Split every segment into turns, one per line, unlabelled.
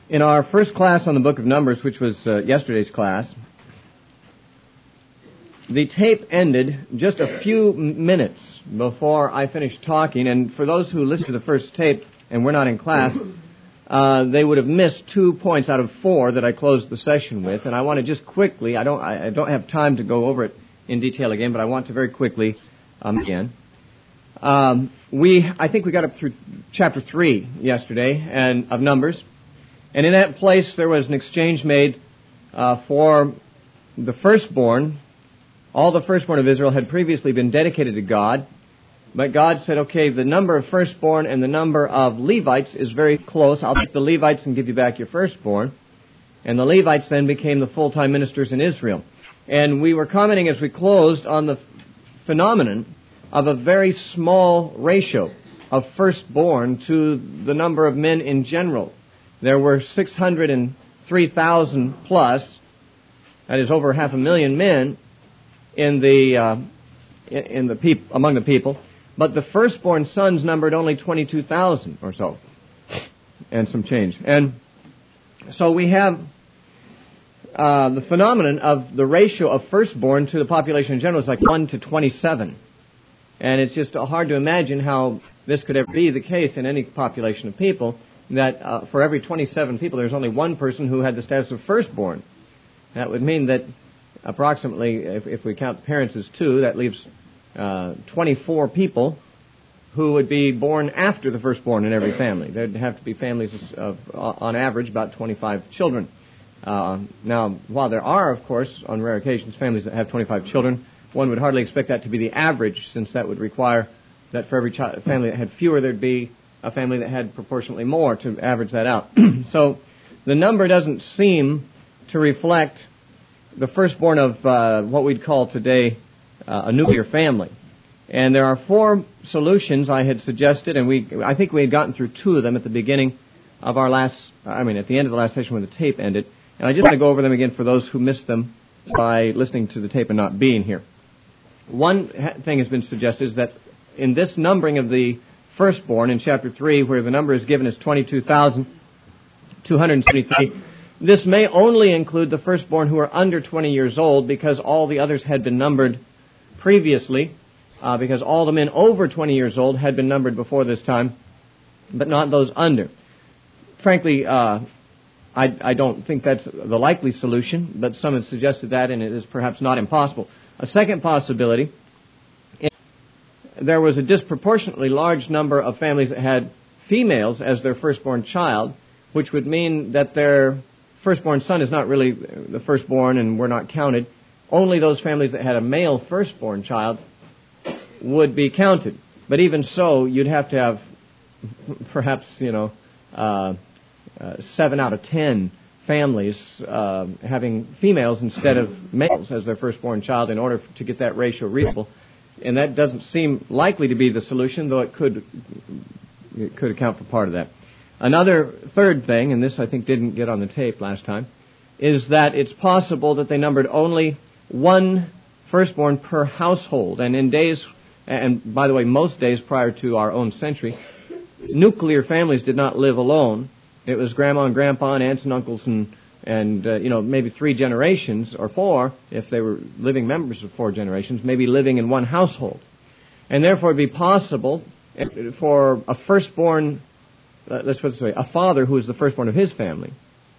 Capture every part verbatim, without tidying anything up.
In our first class on the book of Numbers, which was uh, yesterday's class, the tape ended just a few minutes before I finished talking, and for those who listened to the first tape and were not in class, uh, they would have missed two points out of four that I closed the session with, and I want to just quickly, I don't, I don't have time to go over it in detail again, but I want to very quickly um, again. Um, we, I think we got up through chapter three yesterday and of Numbers. And in that place, there was an exchange made uh, for the firstborn. All the firstborn of Israel had previously been dedicated to God. But God said, okay, the number of firstborn and the number of Levites is very close. I'll take the Levites and give you back your firstborn. And the Levites then became the full-time ministers in Israel. And we were commenting as we closed on the phenomenon of a very small ratio of firstborn to the number of men in general. There were six hundred three thousand plus, that is over half a million men in the uh, in the peop- among the people, but the firstborn sons numbered only twenty-two thousand or so, and some change. And so we have uh, the phenomenon of the ratio of firstborn to the population in general is like one to twenty-seven, and it's just hard to imagine how this could ever be the case in any population of people. That uh, for every twenty-seven people, there's only one person who had the status of firstborn. That would mean that approximately, if, if we count parents as two, that leaves uh, twenty-four people who would be born after the firstborn in every family. There'd have to be families of, on average, about twenty-five children. Uh, now, while there are, of course, on rare occasions, families that have twenty-five children, one would hardly expect that to be the average, since that would require that for every child, family that had fewer, there'd be a family that had proportionately more to average that out. So the number doesn't seem to reflect the firstborn of uh, what we'd call today uh, a nuclear family. And there are four solutions I had suggested, and we I think we had gotten through two of them at the beginning of our last, I mean at the end of the last session when the tape ended. And I just want to go over them again for those who missed them by listening to the tape and not being here. One thing has been suggested is that in this numbering of the firstborn in chapter three, where the number is given as twenty-two thousand two hundred seventy-three, this may only include the firstborn who are under twenty years old, because all the others had been numbered previously, uh, because all the men over twenty years old had been numbered before this time, but not those under. Frankly, uh, I, I don't think that's the likely solution, but some have suggested that, and it is perhaps not impossible. A second possibility, there was a disproportionately large number of families that had females as their firstborn child, which would mean that their firstborn son is not really the firstborn and were not counted. Only those families that had a male firstborn child would be counted. But even so, you'd have to have perhaps, you know, uh, uh, seven out of ten families uh, having females instead of males as their firstborn child in order to get that ratio reasonable. And that doesn't seem likely to be the solution, though it could it could account for part of that. Another third thing, and this I think didn't get on the tape last time, is that it's possible that they numbered only one firstborn per household. And in days, and by the way, most days prior to our own century, nuclear families did not live alone. It was grandma and grandpa and aunts and uncles and And, uh, you know, maybe three generations or four, if they were living members of four generations, maybe living in one household. And therefore it would be possible for a firstborn, uh, let's put it this way, a father who is the firstborn of his family,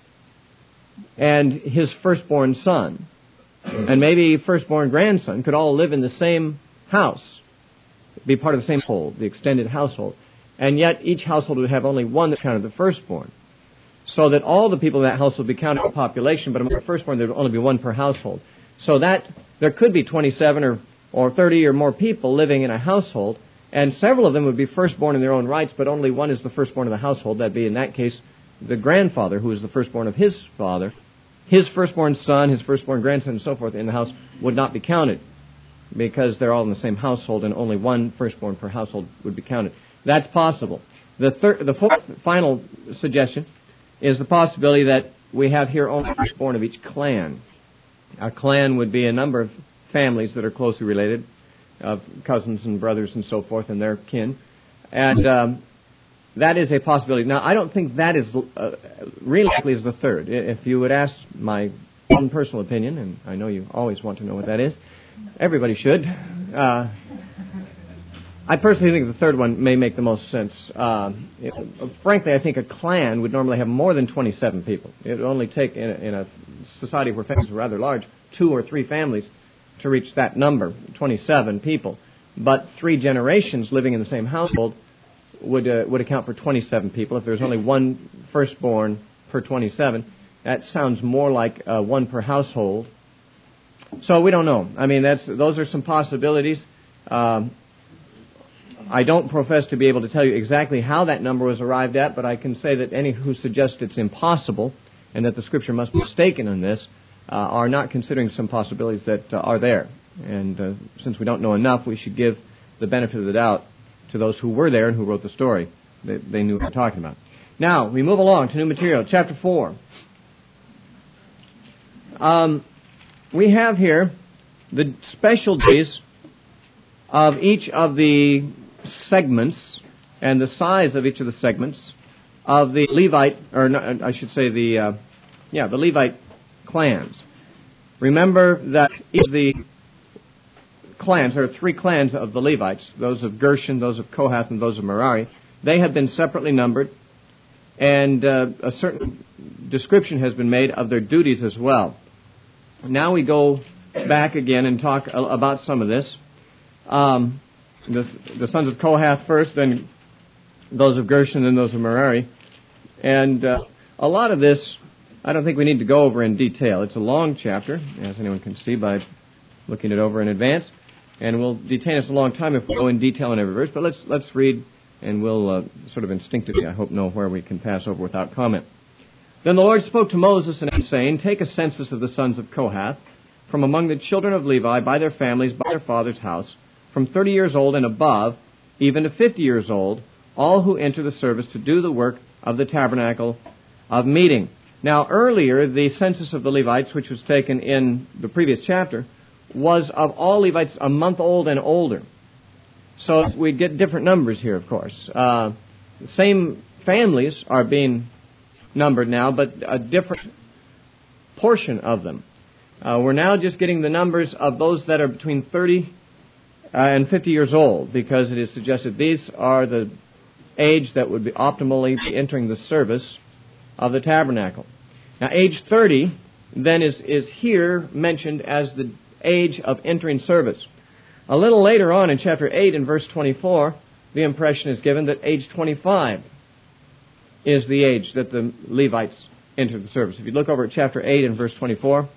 and his firstborn son, and maybe firstborn grandson could all live in the same house, be part of the same household, the extended household. And yet each household would have only one that counted the firstborn. So that all the people in that household would be counted in the population, but among the firstborn there would only be one per household. So that there could be twenty-seven or, or thirty or more people living in a household, and several of them would be firstborn in their own rights, but only one is the firstborn of the household. That'd be, in that case, the grandfather, who is the firstborn of his father. His firstborn son, his firstborn grandson, and so forth in the house would not be counted, because they're all in the same household, and only one firstborn per household would be counted. That's possible. The third, the fourth, final suggestion is the possibility that we have here only the firstborn of each clan. A clan would be a number of families that are closely related, of cousins and brothers and so forth and their kin. And um, that is a possibility. Now, I don't think that is uh, really likely as the third. If you would ask my own personal opinion, and I know you always want to know what that is, everybody should. Uh, I personally think the third one may make the most sense. Uh, it, frankly, I think a clan would normally have more than twenty-seven people. It would only take, in a, in a society where families are rather large, two or three families to reach that number, twenty-seven people. But three generations living in the same household would uh, would account for twenty-seven people. If there's only one firstborn per twenty-seven, that sounds more like uh, one per household. So we don't know. I mean, that's those are some possibilities. Um, I don't profess to be able to tell you exactly how that number was arrived at, but I can say that any who suggest it's impossible and that the Scripture must be mistaken in this uh, are not considering some possibilities that uh, are there. And uh, since we don't know enough, we should give the benefit of the doubt to those who were there and who wrote the story. They, they knew what they're talking about. Now, we move along to new material, chapter four. Um, we have here the specialties of each of the segments and the size of each of the segments of the Levite, or no, I should say the, uh, yeah, the Levite clans. Remember that each of the clans, there are three clans of the Levites, those of Gershon, those of Kohath, and those of Merari. They have been separately numbered, and uh, a certain description has been made of their duties as well. Now we go back again and talk about some of this. Um, the, the sons of Kohath first, then those of Gershon, then those of Merari. And uh, a lot of this, I don't think we need to go over in detail. It's a long chapter, as anyone can see by looking it over in advance. And it will detain us a long time if we go in detail in every verse. But let's let's read, and we'll uh, sort of instinctively, I hope, know where we can pass over without comment. Then the Lord spoke to Moses and saying, Take a census of the sons of Kohath, from among the children of Levi, by their families, by their father's house, from thirty years old and above, even to fifty years old, all who enter the service to do the work of the tabernacle of meeting. Now, earlier, the census of the Levites, which was taken in the previous chapter, was of all Levites a month old and older. So we get different numbers here, of course. Uh, the same families are being numbered now, but a different portion of them. Uh, we're now just getting the numbers of those that are between thirty uh, and fifty years old, because it is suggested these are the age that would be optimally be entering the service of the tabernacle. Now, age thirty then is, is here mentioned as the age of entering service. A little later on in chapter eight and verse twenty-four, the impression is given that age twenty-five is the age that the Levites enter the service. If you look over at chapter eight and verse twenty-four,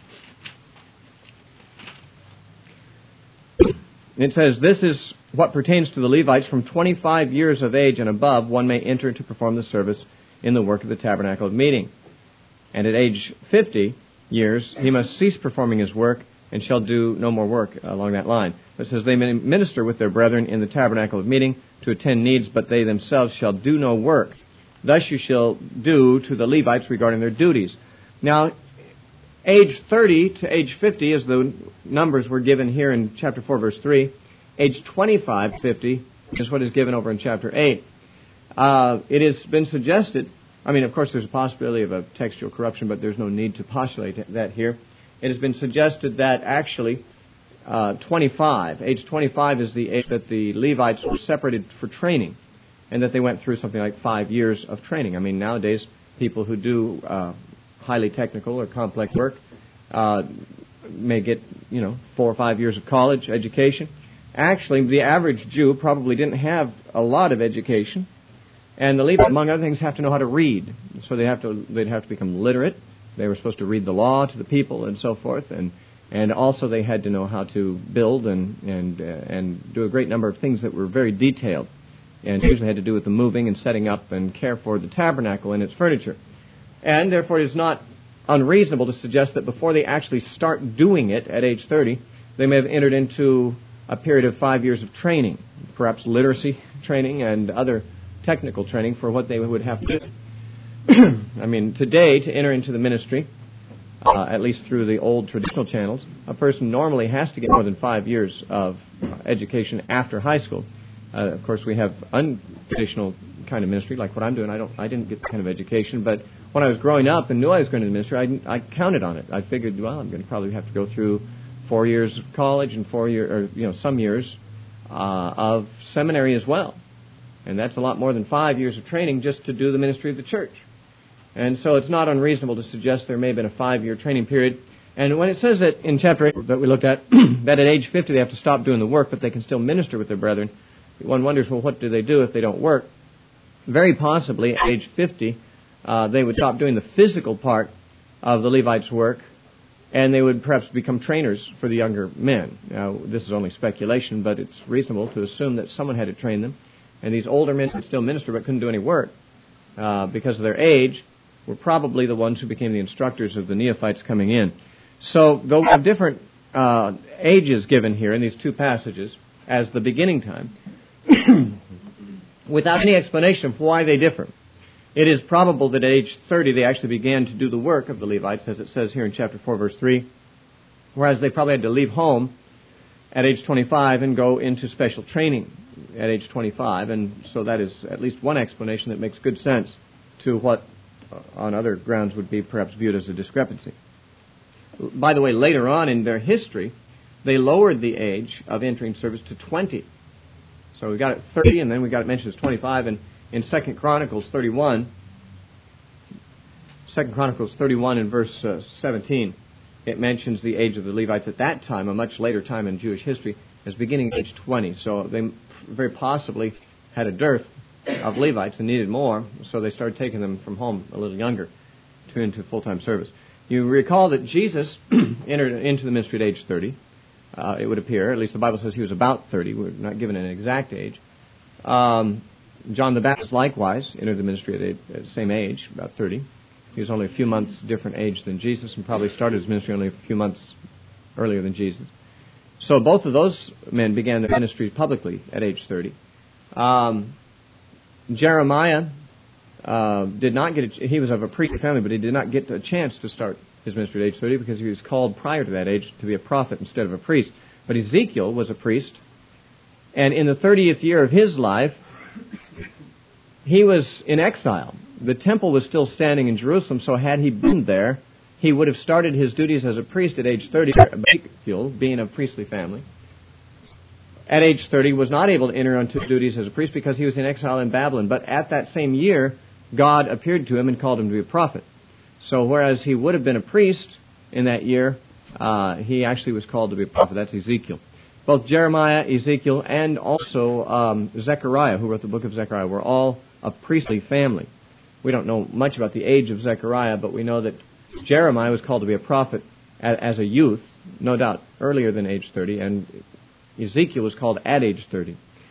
it says, This is what pertains to the Levites. From twenty-five years of age and above, one may enter to perform the service in the work of the tabernacle of meeting. And at age fifty years, he must cease performing his work and shall do no more work along that line. It says, They may minister with their brethren in the tabernacle of meeting to attend needs, but they themselves shall do no work. Thus you shall do to the Levites regarding their duties. Now, age thirty to age fifty, as the numbers were given here in chapter four, verse three. Age twenty-five to fifty is what is given over in chapter eight. Uh, it has been suggested, I mean, of course, there's a possibility of a textual corruption, but there's no need to postulate that here. It has been suggested that actually uh, twenty-five, age twenty-five is the age that the Levites were separated for training, and that they went through something like five years of training. I mean, nowadays, people who do uh, highly technical or complex work uh, may get, you know, four or five years of college education. Actually, the average Jew probably didn't have a lot of education, and the Levites, among other things, have to know how to read. So they have to they'd have to become literate. They were supposed to read the law to the people and so forth, and and also they had to know how to build and and uh, and do a great number of things that were very detailed, and usually had to do with the moving and setting up and care for the tabernacle and its furniture. And therefore, it is not unreasonable to suggest that before they actually start doing it at age thirty, they may have entered into a period of five years of training, perhaps literacy training and other technical training for what they would have to do. I mean, today, to enter into the ministry, uh, at least through the old traditional channels, a person normally has to get more than five years of education after high school. Uh, of course, we have untraditional kind of ministry, like what I'm doing. I don't, I didn't get the kind of education, but when I was growing up and knew I was going to the ministry, I, I counted on it. I figured, well, I'm going to probably have to go through four years of college and four year, or you know, some years uh, of seminary as well, and that's a lot more than five years of training just to do the ministry of the church. And so it's not unreasonable to suggest there may have been a five-year training period. And when it says that in chapter eight that we looked at, that at age fifty they have to stop doing the work, but they can still minister with their brethren, one wonders, well, what do they do if they don't work? Very possibly, at age fifty, uh, they would stop doing the physical part of the Levites' work, and they would perhaps become trainers for the younger men. Now, this is only speculation, but it's reasonable to assume that someone had to train them, and these older men could still minister but couldn't do any work uh, because of their age, were probably the ones who became the instructors of the neophytes coming in. So, though we have different uh, ages given here in these two passages as the beginning time, without any explanation of why they differ, it is probable that at age thirty they actually began to do the work of the Levites, as it says here in chapter four, verse three, whereas they probably had to leave home at age twenty-five and go into special training at age twenty-five, and so that is at least one explanation that makes good sense to what on other grounds would be perhaps viewed as a discrepancy. By the way, later on in their history, they lowered the age of entering service to twenty. So we got it thirty, and then we got it mentioned as twenty-five, and in Second Chronicles thirty-one, Second Chronicles thirty-one in verse uh, seventeen, it mentions the age of the Levites at that time, a much later time in Jewish history, as beginning at age twenty. So they very possibly had a dearth of Levites and needed more, so they started taking them from home a little younger to into full-time service. You recall that Jesus entered into the ministry at age thirty. Uh, it would appear, at least the Bible says he was about thirty. We're not given an exact age. Um, John the Baptist likewise entered the ministry at, age, at the same age, about thirty. He was only a few months different age than Jesus and probably started his ministry only a few months earlier than Jesus. So both of those men began their ministry publicly at age thirty. Um, Jeremiah uh, did not get a, he was of a priestly family, but he did not get a chance to start his ministry at age thirty because he was called prior to that age to be a prophet instead of a priest. But Ezekiel was a priest, and in the thirtieth year of his life, he was in exile. The temple was still standing in Jerusalem, so had he been there, he would have started his duties as a priest at age thirty. Ezekiel, being of a priestly family, at age thirty, was not able to enter into duties as a priest because he was in exile in Babylon. But at that same year, God appeared to him and called him to be a prophet. So whereas he would have been a priest in that year, uh, he actually was called to be a prophet. That's Ezekiel. Both Jeremiah, Ezekiel, and also um, Zechariah, who wrote the book of Zechariah, were all of priestly family. We don't know much about the age of Zechariah, but we know that Jeremiah was called to be a prophet as a youth, no doubt earlier than age thirty, and Ezekiel was called at age thirty.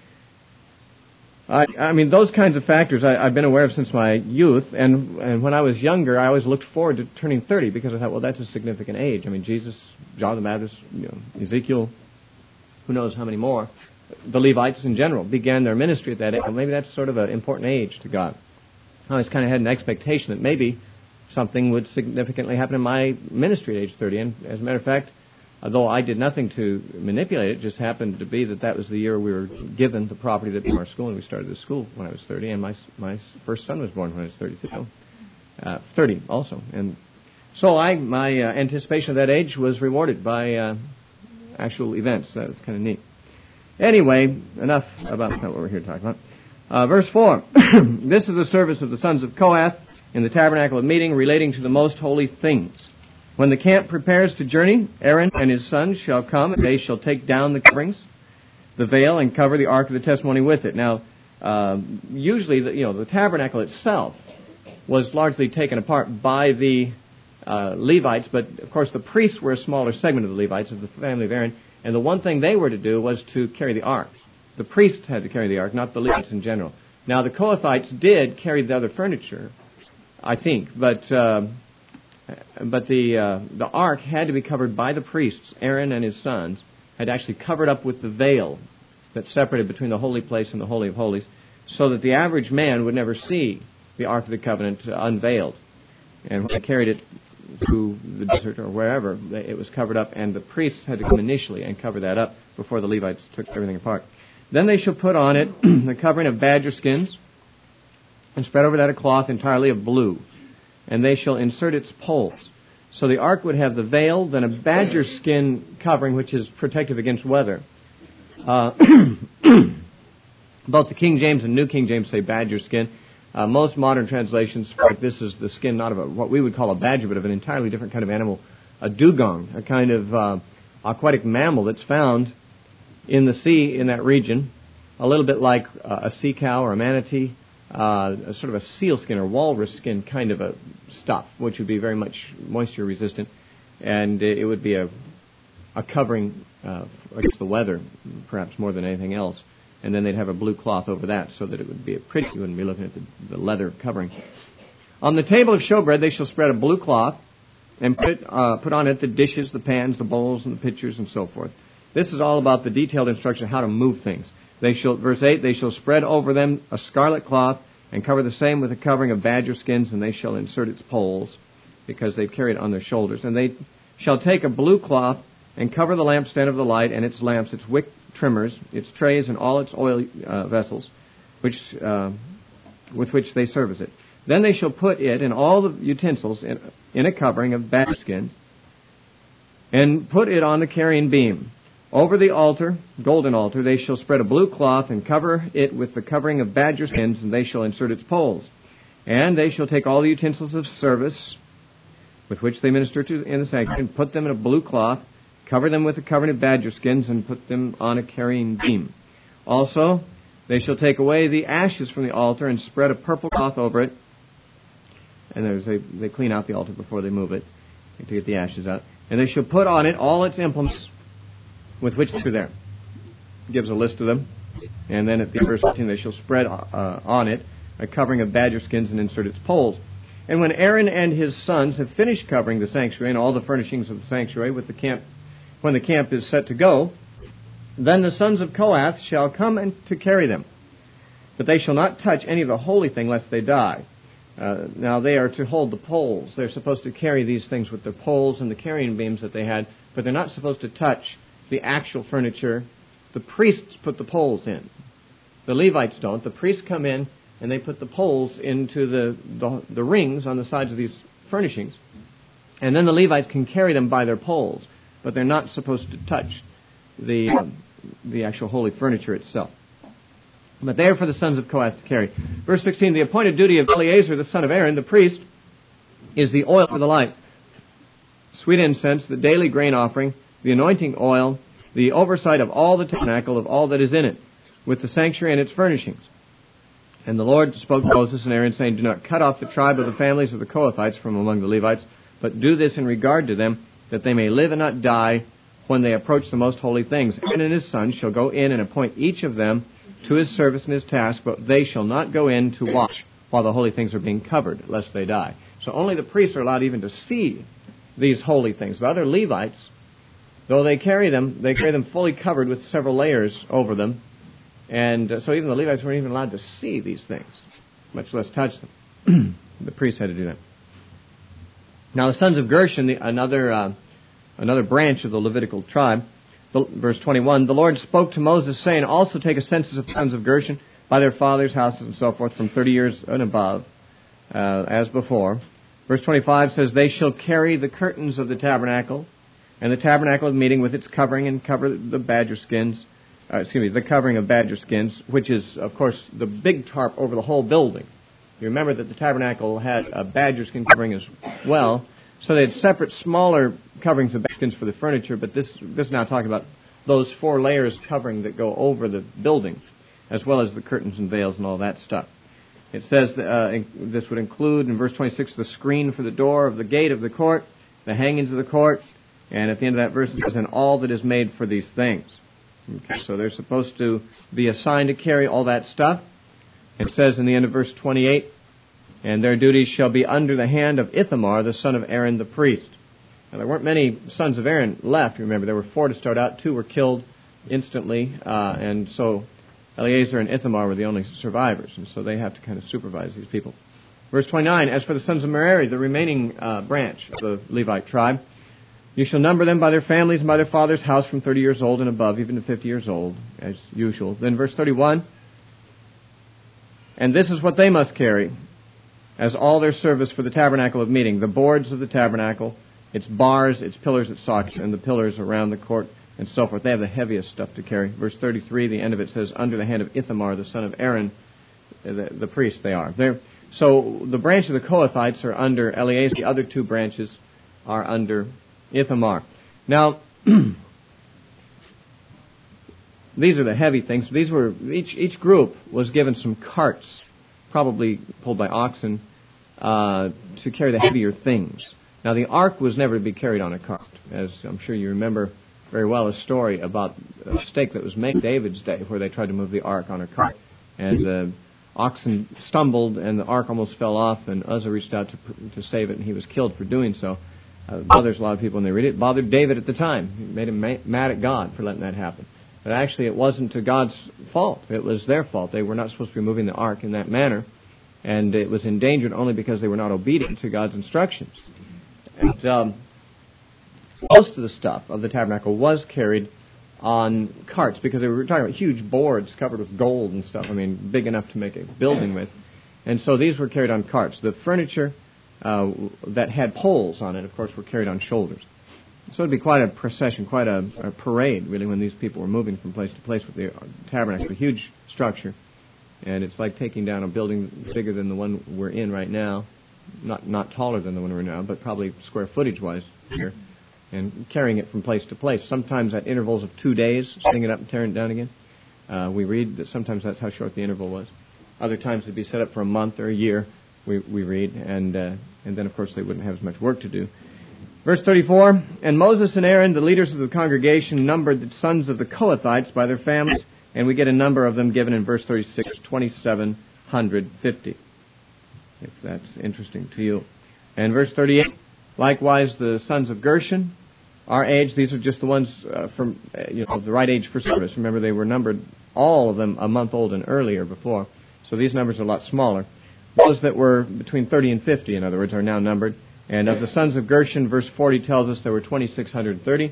I, I mean, those kinds of factors I, I've been aware of since my youth, and, and when I was younger, I always looked forward to turning thirty because I thought, well, that's a significant age. I mean, Jesus, John the Baptist, you know, Ezekiel, who knows how many more, the Levites in general, began their ministry at that age. Well, maybe that's sort of an important age to God. I always kind of had an expectation that maybe something would significantly happen in my ministry at age thirty, and as a matter of fact, although I did nothing to manipulate it, it just happened to be that that was the year we were given the property that became our school, and we started the school when I was thirty, and my my first son was born when I was thirty-two, uh, thirty also. And so I my uh, anticipation of that age was rewarded by uh, actual events. That was kind of neat. Anyway, enough about what we're here to talk about. Uh, verse four, this is the service of the sons of Kohath in the tabernacle of meeting relating to the most holy things. When the camp prepares to journey, Aaron and his sons shall come, and they shall take down the coverings, the veil, and cover the ark of the testimony with it. Now, uh, usually, the, you know, the tabernacle itself was largely taken apart by the uh, Levites, but of course the priests were a smaller segment of the Levites, of the family of Aaron, and the one thing they were to do was to carry the ark. The priests had to carry the ark, not the Levites in general. Now, the Kohathites did carry the other furniture, I think, but... Uh, But the uh, the ark had to be covered by the priests. Aaron and his sons had actually covered up with the veil that separated between the holy place and the Holy of Holies, so that the average man would never see the Ark of the Covenant uh, unveiled. And when they carried it through the desert or wherever, it was covered up, and the priests had to come initially and cover that up before the Levites took everything apart. Then they shall put on it the covering of badger skins, and spread over that a cloth entirely of blue, and they shall insert its poles. So the ark would have the veil, then a badger skin covering, which is protective against weather. Uh, both the King James and New King James say badger skin. Uh, most modern translations, like this is the skin not of a, what we would call a badger, but of an entirely different kind of animal, a dugong, a kind of uh, aquatic mammal that's found in the sea in that region, a little bit like uh, a sea cow or a manatee, uh, a sort of a seal skin or walrus skin kind of a stuff, which would be very much moisture resistant, and it would be a, a covering uh, against the weather, perhaps more than anything else. And then they'd have a blue cloth over that so that it would be a pretty, you wouldn't be looking at the, the leather covering. On the table of showbread, they shall spread a blue cloth and put, uh, put on it the dishes, the pans, the bowls, and the pitchers, and so forth. This is all about the detailed instruction of how to move things. They shall, verse eight, they shall spread over them a scarlet cloth and cover the same with a covering of badger skins, and they shall insert its poles, because they carry it on their shoulders. And they shall take a blue cloth and cover the lampstand of the light and its lamps, its wick trimmers, its trays, and all its oil uh, vessels, which uh, with which they service it. Then they shall put it and all the utensils in, in a covering of badger skin, and put it on the carrying beam. Over the altar, golden altar, they shall spread a blue cloth and cover it with the covering of badger skins, and they shall insert its poles. And they shall take all the utensils of service with which they minister to in the sanctuary, and put them in a blue cloth, cover them with a covering of badger skins, and put them on a carrying beam. Also, they shall take away the ashes from the altar and spread a purple cloth over it. And there's a, they clean out the altar before they move it to get the ashes out. And they shall put on it all its implements with which they're there. It gives a list of them. And then at the verse fifteen, they shall spread uh, on it a covering of badger skins and insert its poles. And when Aaron and his sons have finished covering the sanctuary and all the furnishings of the sanctuary with the camp, when the camp is set to go, then the sons of Kohath shall come and to carry them. But they shall not touch any of the holy thing lest they die. Uh, now they are to hold the poles. They're supposed to carry these things with the poles and the carrying beams that they had, but they're not supposed to touch the actual furniture. The priests put the poles in. The Levites don't. The priests come in and they put the poles into the, the, the rings on the sides of these furnishings. And then the Levites can carry them by their poles, but they're not supposed to touch the, uh, the actual holy furniture itself. But they are for the sons of Kohath to carry. Verse sixteen, the appointed duty of Eleazar, the son of Aaron, the priest, is the oil for the light, sweet incense, the daily grain offering, the anointing oil, the oversight of all the tabernacle, of all that is in it, with the sanctuary and its furnishings. And the Lord spoke to Moses and Aaron, saying, do not cut off the tribe of the families of the Kohathites from among the Levites, but do this in regard to them, that they may live and not die when they approach the most holy things. Aaron and his sons shall go in and appoint each of them to his service and his task, but they shall not go in to watch while the holy things are being covered, lest they die. So only the priests are allowed even to see these holy things. The other Levites, though they carry them, they carry them fully covered with several layers over them. And uh, so even the Levites weren't even allowed to see these things, much less touch them. The priests had to do that. Now the sons of Gershon, the, another uh, another branch of the Levitical tribe, the, verse twenty-one, the Lord spoke to Moses, saying, also take a census of the sons of Gershon by their fathers' houses and so forth, from thirty years and above, uh, as before. Verse twenty-five says, they shall carry the curtains of the tabernacle, and the tabernacle of meeting with its covering, and cover the badger skins, uh, excuse me, the covering of badger skins, which is, of course, the big tarp over the whole building. You remember that the tabernacle had a badger skin covering as well, so they had separate, smaller coverings of badger skins for the furniture, but this, this is now talking about those four layers covering that go over the building, as well as the curtains and veils and all that stuff. It says that, uh, in, this would include, in verse twenty-six, the screen for the door of the gate of the court, the hangings of the court, and at the end of that verse it says, and all that is made for these things. Okay, so they're supposed to be assigned to carry all that stuff. It says in the end of verse twenty-eight, and their duties shall be under the hand of Ithamar, the son of Aaron the priest. Now, there weren't many sons of Aaron left. Remember, there were four to start out. Two were killed instantly, uh, and so Eleazar and Ithamar were the only survivors, and so they have to kind of supervise these people. Verse twenty-nine, as for the sons of Merari, the remaining uh, branch of the Levite tribe, you shall number them by their families and by their father's house from thirty years old and above, even to fifty years old, as usual. Then verse thirty-one, And this is what they must carry as all their service for the tabernacle of meeting: the boards of the tabernacle, its bars, its pillars, its sockets, and the pillars around the court, and so forth. They have the heaviest stuff to carry. Verse thirty-three, the end of it says, under the hand of Ithamar, the son of Aaron, the, the priest they are. They're, so the branch of the Kohathites are under Eleazar. The other two branches are under Ithamar. Now, these are the heavy things. These were each each group was given some carts, probably pulled by oxen, uh, to carry the heavier things. Now, the ark was never to be carried on a cart, as I'm sure you remember very well a story about a mistake that was made in David's day, where they tried to move the ark on a cart, and the oxen stumbled, and the ark almost fell off, and Uzzah reached out to to save it, and he was killed for doing so. Uh, bothers a lot of people when they read it. It bothered David at the time. It made him ma- mad at God for letting that happen. But actually, it wasn't to God's fault. It was their fault. They were not supposed to be moving the ark in that manner, and it was endangered only because they were not obedient to God's instructions. And um, most of the stuff of the tabernacle was carried on carts, because they were talking about huge boards covered with gold and stuff. I mean, big enough to make a building with. And so these were carried on carts. The furniture uh, that had poles on it, of course, were carried on shoulders. So it would be quite a procession, quite a, a parade, really, when these people were moving from place to place with the tabernacle. It's a huge structure, and it's like taking down a building bigger than the one we're in right now. Not not taller than the one we're in now, but probably square footage-wise here, and carrying it from place to place, sometimes at intervals of two days, setting it up and tearing it down again. Uh, we read that sometimes that's how short the interval was. Other times it'd be set up for a month or a year, we, we read, and uh, and then, of course, they wouldn't have as much work to do. Verse thirty-four, and Moses and Aaron, the leaders of the congregation, numbered the sons of the Kohathites by their families, and we get a number of them given in verse thirty-six, twenty-seven hundred fifty, if that's interesting to you. And verse thirty-eight, likewise the sons of Gershon, our age, these are just the ones uh, from uh, you know the right age for service. Remember, they were numbered, all of them, a month old and earlier before, so these numbers are a lot smaller. Those that were between thirty and fifty, in other words, are now numbered. And of the sons of Gershon, verse forty tells us there were twenty-six hundred thirty.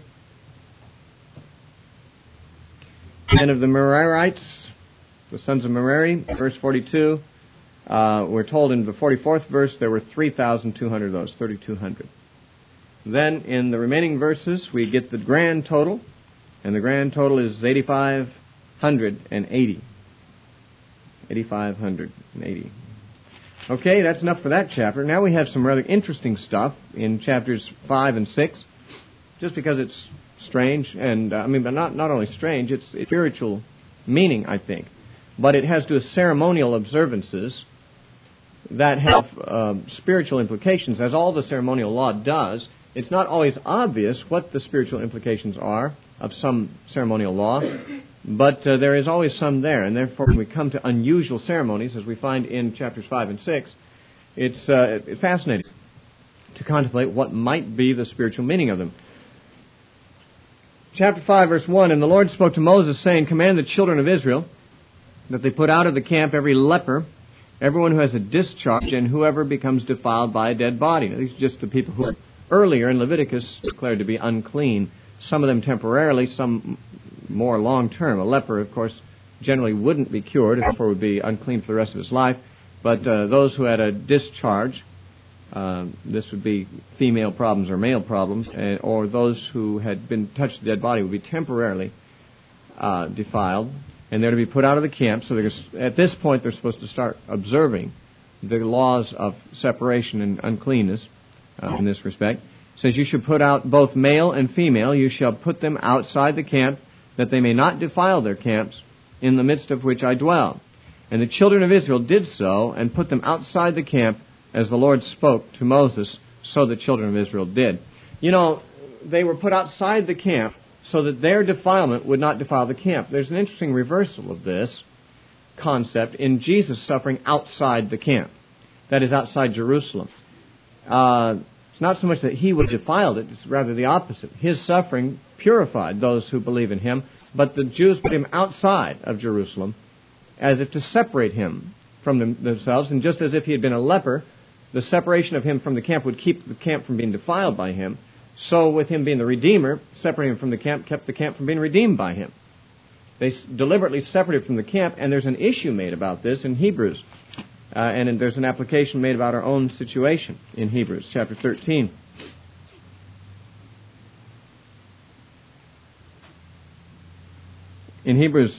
And of the Merarites, the sons of Merari, verse forty-two, uh, we're told in the forty-fourth verse there were three thousand two hundred of those, thirty-two hundred. Then in the remaining verses we get the grand total, and the grand total is eighty-five hundred eighty. eighty-five hundred eighty. Okay, that's enough for that chapter. Now we have some rather interesting stuff in chapters five and six, just because it's strange, and uh, I mean, but not not only strange, it's, it's spiritual meaning, I think. But it has to do with ceremonial observances that have uh, spiritual implications, as all the ceremonial law does. It's not always obvious what the spiritual implications are of some ceremonial law, but uh, there is always some there, and therefore when we come to unusual ceremonies, as we find in chapters five and six, it's uh, fascinating to contemplate what might be the spiritual meaning of them. Chapter five, verse one, and the Lord spoke to Moses, saying, command the children of Israel that they put out of the camp every leper, everyone who has a discharge, and whoever becomes defiled by a dead body. Now, these are just the people who are earlier in Leviticus declared to be unclean. Some of them temporarily, some more long-term. A leper, of course, generally wouldn't be cured, therefore would be unclean for the rest of his life. But uh, those who had a discharge, uh, this would be female problems or male problems, uh, or those who had been touched with a dead body would be temporarily uh, defiled, and they're to be put out of the camp. So at this point, they're supposed to start observing the laws of separation and uncleanness uh, in this respect. It says, you should put out both male and female. You shall put them outside the camp, that they may not defile their camps, in the midst of which I dwell. And the children of Israel did so, and put them outside the camp, as the Lord spoke to Moses, so the children of Israel did. You know, they were put outside the camp so that their defilement would not defile the camp. There's an interesting reversal of this concept in Jesus suffering outside the camp. That is, outside Jerusalem. Uh... It's not so much that he was defiled, it's rather the opposite. His suffering purified those who believe in him, but the Jews put him outside of Jerusalem as if to separate him from them, themselves, and just as if he had been a leper, the separation of him from the camp would keep the camp from being defiled by him. So with him being the Redeemer, separating him from the camp kept the camp from being redeemed by him. They deliberately separated from the camp, and there's an issue made about this in Hebrews. Uh, and there's an application made about our own situation in Hebrews chapter thirteen. In Hebrews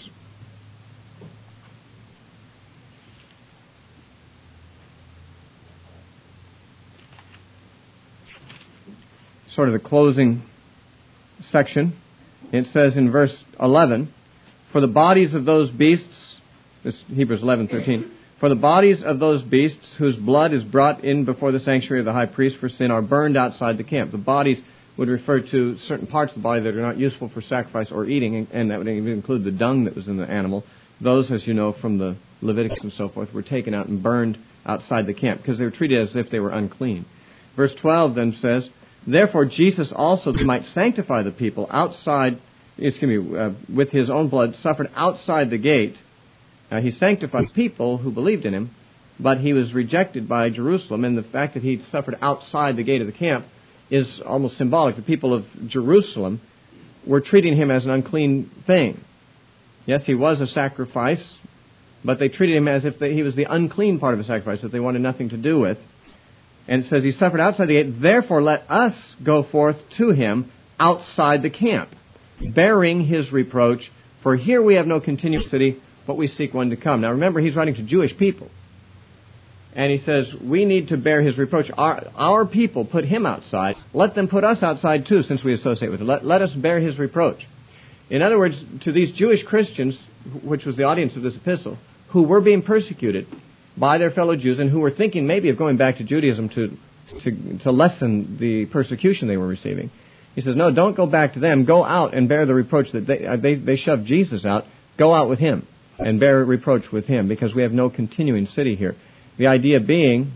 sort of the closing section, it says in verse eleven, for the bodies of those beasts, this Hebrews eleven thirteen, for the bodies of those beasts whose blood is brought in before the sanctuary of the high priest for sin are burned outside the camp. The bodies would refer to certain parts of the body that are not useful for sacrifice or eating, and that would even include the dung that was in the animal. Those, as you know from the Leviticus and so forth, were taken out and burned outside the camp because they were treated as if they were unclean. Verse twelve then says, therefore Jesus also might sanctify the people outside, excuse me, uh, with his own blood, suffered outside the gate. Uh, he sanctified people who believed in him, but he was rejected by Jerusalem, and the fact that he suffered outside the gate of the camp is almost symbolic. The people of Jerusalem were treating him as an unclean thing. Yes, he was a sacrifice, but they treated him as if he was the unclean part of the sacrifice that they wanted nothing to do with. And it says he suffered outside the gate, therefore let us go forth to him outside the camp, bearing his reproach, for here we have no continuous city, but we seek one to come. Now remember, he's writing to Jewish people. And he says, we need to bear his reproach. Our, our people put him outside. Let them put us outside too, since we associate with him. Let, let us bear his reproach. In other words, to these Jewish Christians, which was the audience of this epistle, who were being persecuted by their fellow Jews and who were thinking maybe of going back to Judaism to, to, to lessen the persecution they were receiving, he says, no, don't go back to them. Go out and bear the reproach that they, uh, they, they shoved Jesus out. Go out with him and bear reproach with him, because we have no continuing city here. The idea being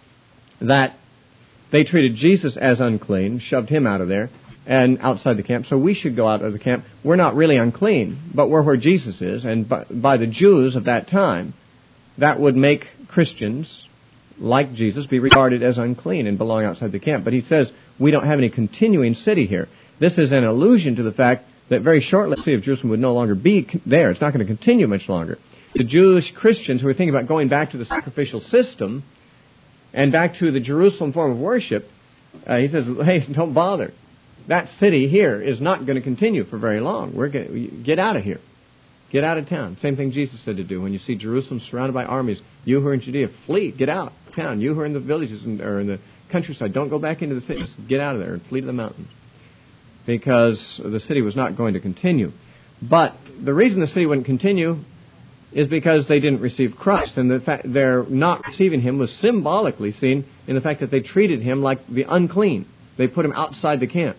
that they treated Jesus as unclean, shoved him out of there, and outside the camp, so we should go out of the camp. We're not really unclean, but we're where Jesus is, and by, by the Jews of that time, that would make Christians, like Jesus, be regarded as unclean and belong outside the camp. But he says, we don't have any continuing city here. This is an allusion to the fact that very shortly the city of Jerusalem would no longer be there. It's not going to continue much longer. The Jewish Christians who are thinking about going back to the sacrificial system and back to the Jerusalem form of worship, uh, he says, hey, don't bother. That city here is not going to continue for very long. We're going to get out of here. Get out of town. Same thing Jesus said to do. When you see Jerusalem surrounded by armies, you who are in Judea, flee, get out of town. You who are in the villages and, or in the countryside, don't go back into the city. Just get out of there and flee to the mountains. Because the city was not going to continue. But the reason the city wouldn't continue is because they didn't receive Christ. And the fact their not receiving him was symbolically seen in the fact that they treated him like the unclean. They put him outside the camp.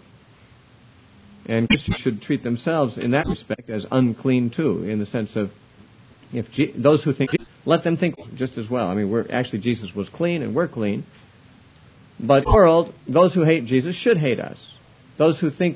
And Christians should treat themselves in that respect as unclean too, in the sense of if G- those who think, let them think just as well. I mean, we're actually Jesus was clean and we're clean. But in the world, those who hate Jesus should hate us. Those who think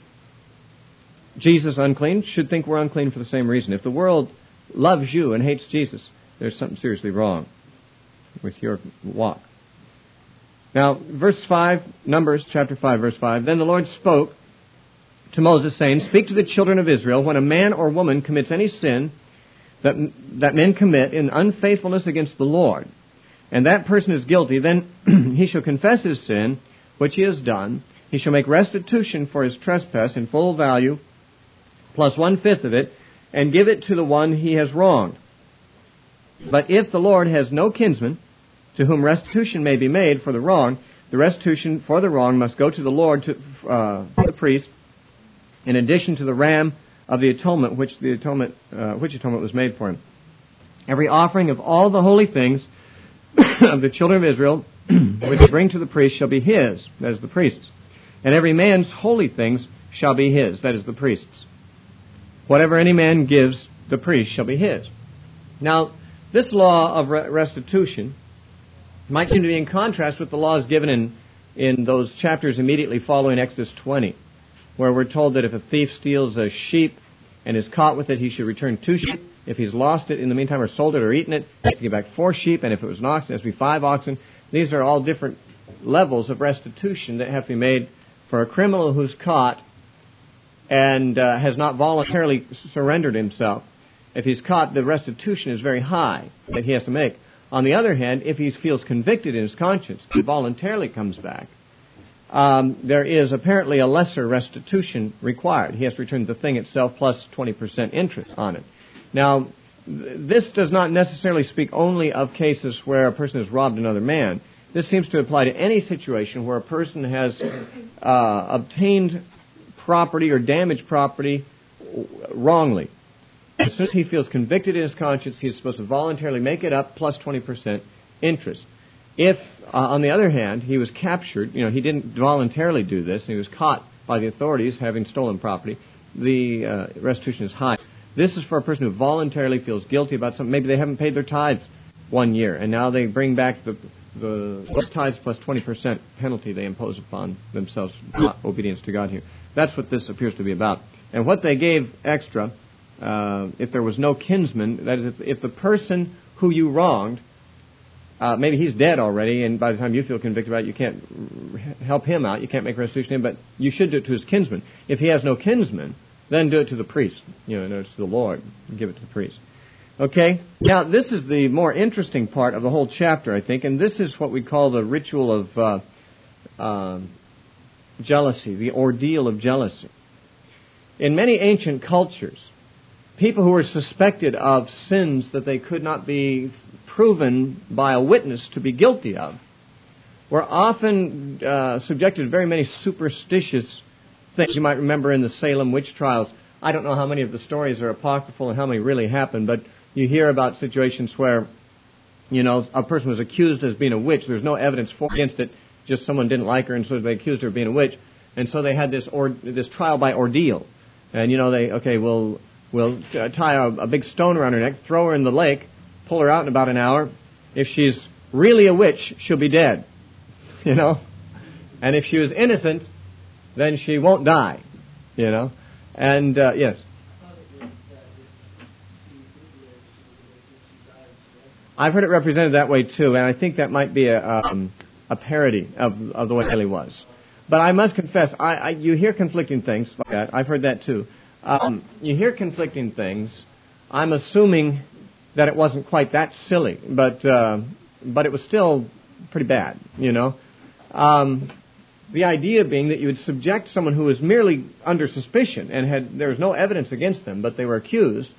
Jesus unclean should think we're unclean for the same reason. If the world loves you and hates Jesus, there's something seriously wrong with your walk. Now, verse five, Numbers chapter five, verse five, then the Lord spoke to Moses, saying, speak to the children of Israel, when a man or woman commits any sin that, that men commit in unfaithfulness against the Lord, and that person is guilty, then he shall confess his sin, which he has done. He shall make restitution for his trespass in full value, plus one-fifth of it, and give it to the one he has wronged. But if the Lord has no kinsman to whom restitution may be made for the wrong, the restitution for the wrong must go to the Lord, to uh, the priest, in addition to the ram of the atonement, which the atonement, uh, which atonement was made for him. Every offering of all the holy things of the children of Israel, which they bring to the priest, shall be his, that is the priest's. And every man's holy things shall be his, that is the priest's. Whatever any man gives, the priest shall be his. Now, this law of restitution might seem to be in contrast with the laws given in, in those chapters immediately following Exodus twenty, where we're told that if a thief steals a sheep and is caught with it, he should return two sheep. If he's lost it in the meantime or sold it or eaten it, he has to give back four sheep. And if it was an oxen, it has to be five oxen. These are all different levels of restitution that have to be made for a criminal who's caught and uh, has not voluntarily surrendered himself, if he's caught, the restitution is very high that he has to make. On the other hand, if he feels convicted in his conscience and voluntarily comes back, um, there is apparently a lesser restitution required. He has to return the thing itself plus twenty percent interest on it. Now, th- this does not necessarily speak only of cases where a person has robbed another man. This seems to apply to any situation where a person has uh, obtained property or damaged property wrongly. As soon as he feels convicted in his conscience, he's supposed to voluntarily make it up plus twenty percent interest. If, uh, on the other hand, he was captured, you know, he didn't voluntarily do this, and he was caught by the authorities having stolen property, the uh, restitution is high. This is for a person who voluntarily feels guilty about something. Maybe they haven't paid their tithes one year, and now they bring back the the tithes plus twenty percent penalty they impose upon themselves, not obedience to God here. That's what this appears to be about. And what they gave extra, uh, if there was no kinsman, that is, if, if the person who you wronged, uh, maybe he's dead already, and by the time you feel convicted about it, you can't help him out, you can't make restitution to him, but you should do it to his kinsman. If he has no kinsman, then do it to the priest, you know, to the Lord, and give it to the priest. Okay? Now, this is the more interesting part of the whole chapter, I think, and this is what we call the ritual of uh, uh, jealousy, the ordeal of jealousy. In many ancient cultures, people who were suspected of sins that they could not be proven by a witness to be guilty of were often uh, subjected to very many superstitious things. You might remember in the Salem witch trials, I don't know how many of the stories are apocryphal and how many really happened, but you hear about situations where, you know, a person was accused as being a witch. There's no evidence for against it, just someone didn't like her, and so they accused her of being a witch. And so they had this or, this trial by ordeal. And, you know, they, okay, we'll, we'll tie a, a big stone around her neck, throw her in the lake, pull her out in about an hour. If she's really a witch, she'll be dead, you know. And if she was innocent, then she won't die, you know. And, uh, yes. I've heard it represented that way, too, and I think that might be a, um, a parody of, of the way Haley was. But I must confess, I, I, you hear conflicting things like that. I've heard that, too. Um, you hear conflicting things. I'm assuming that it wasn't quite that silly, but uh, but it was still pretty bad, you know. Um, the idea being that you would subject someone who was merely under suspicion and had there was no evidence against them, but they were accused,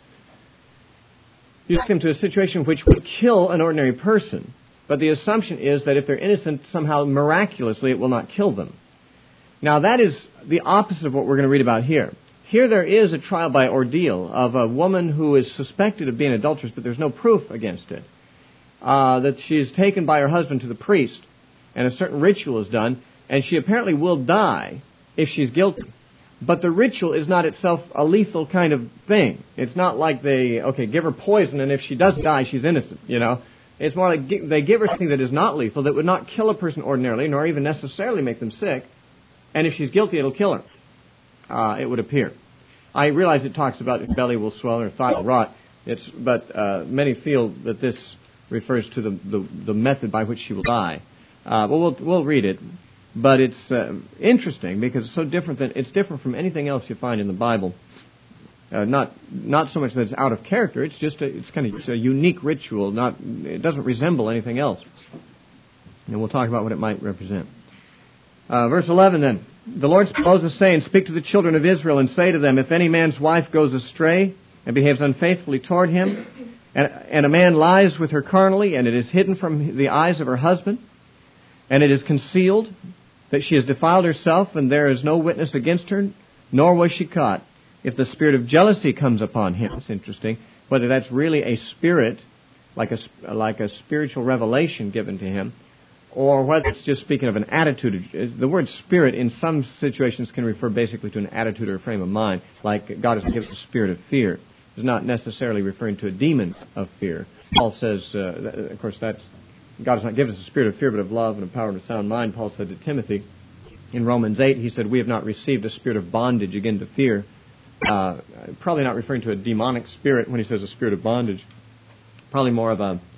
you subject them to a situation which would kill an ordinary person. But the assumption is that if they're innocent, somehow miraculously it will not kill them. Now that is the opposite of what we're going to read about here. Here there is a trial by ordeal of a woman who is suspected of being adulterous, but there's no proof against it. Uh, that she is taken by her husband to the priest, and a certain ritual is done, and she apparently will die if she's guilty. But the ritual is not itself a lethal kind of thing. It's not like they, okay, give her poison, and if she does die, she's innocent, you know. It's more like they give her something that is not lethal, that would not kill a person ordinarily, nor even necessarily make them sick, and if she's guilty, it'll kill her. Uh, it would appear. I realize it talks about if belly will swell or thigh will rot, it's, but uh, many feel that this refers to the, the, the method by which she will die. Uh, well, we'll we'll read it, but it's uh, interesting because it's so different than it's different from anything else you find in the Bible. Uh, not not so much that it's out of character; it's just a, it's kind of it's a unique ritual. Not it doesn't resemble anything else. And we'll talk about what it might represent. Uh, verse eleven then. The Lord spoke to Moses, saying, "Speak to the children of Israel and say to them, if any man's wife goes astray and behaves unfaithfully toward him, and, and a man lies with her carnally, and it is hidden from the eyes of her husband, and it is concealed that she has defiled herself, and there is no witness against her, nor was she caught. If the spirit of jealousy comes upon him," it's interesting, whether that's really a spirit, like a, like a spiritual revelation given to him, or whether it's just speaking of an attitude. The word spirit in some situations can refer basically to an attitude or a frame of mind, like God has given us a spirit of fear. It's not necessarily referring to a demon of fear. Paul says, uh, of course, that's, God has not given us a spirit of fear, but of love and of power and a sound mind. Paul said to Timothy in Romans eight, he said, "We have not received a spirit of bondage again to fear." Uh, probably not referring to a demonic spirit when he says a spirit of bondage. Probably more of a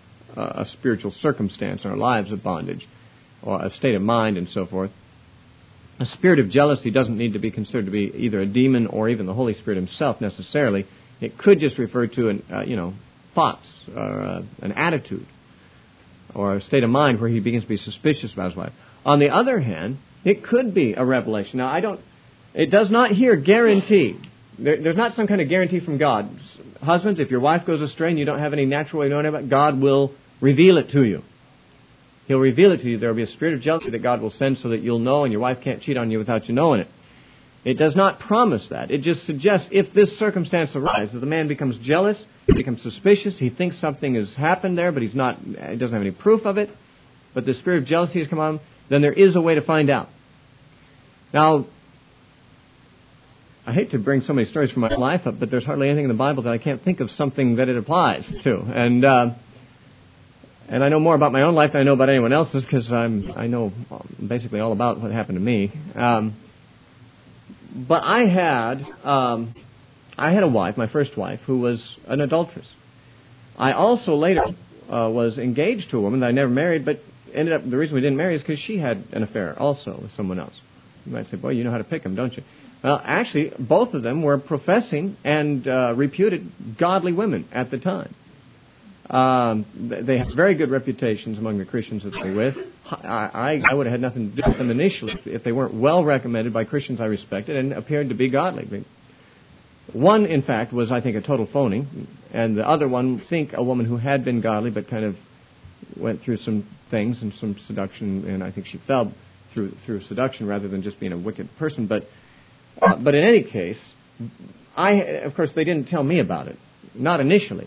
a spiritual circumstance in our lives of bondage, or a state of mind and so forth. A spirit of jealousy doesn't need to be considered to be either a demon or even the Holy Spirit himself necessarily. It could just refer to, an, uh, you know, thoughts or uh, an attitude or a state of mind where he begins to be suspicious about his wife. On the other hand, it could be a revelation. Now, I don't, it does not here guarantee. There, there's not some kind of guarantee from God. Husbands, if your wife goes astray and you don't have any natural way of knowing about it, God will reveal it to you. He'll reveal it to you. There will be a spirit of jealousy that God will send so that you'll know and your wife can't cheat on you without you knowing it. It does not promise that. It just suggests if this circumstance arises, that the man becomes jealous, he becomes suspicious, he thinks something has happened there, but he's not, he doesn't have any proof of it, but the spirit of jealousy has come on, then there is a way to find out. Now, I hate to bring so many stories from my life up, but there's hardly anything in the Bible that I can't think of something that it applies to. And uh, and I know more about my own life than I know about anyone else's because I'm I know basically all about what happened to me. Um, but I had um, I had a wife, my first wife, who was an adulteress. I also later uh, was engaged to a woman that I never married, but ended up the reason we didn't marry is because she had an affair also with someone else. You might say, boy, you know how to pick them, don't you? Well, actually, both of them were professing and uh, reputed godly women at the time. Um, they had very good reputations among the Christians that they were with. I, I, I would have had nothing to do with them initially if they weren't well recommended by Christians I respected and appeared to be godly. One, in fact, was, I think, a total phony, and the other one, I think, a woman who had been godly but kind of went through some things and some seduction, and I think she fell through through seduction rather than just being a wicked person. But uh, but in any case, I of course they didn't tell me about it, not initially.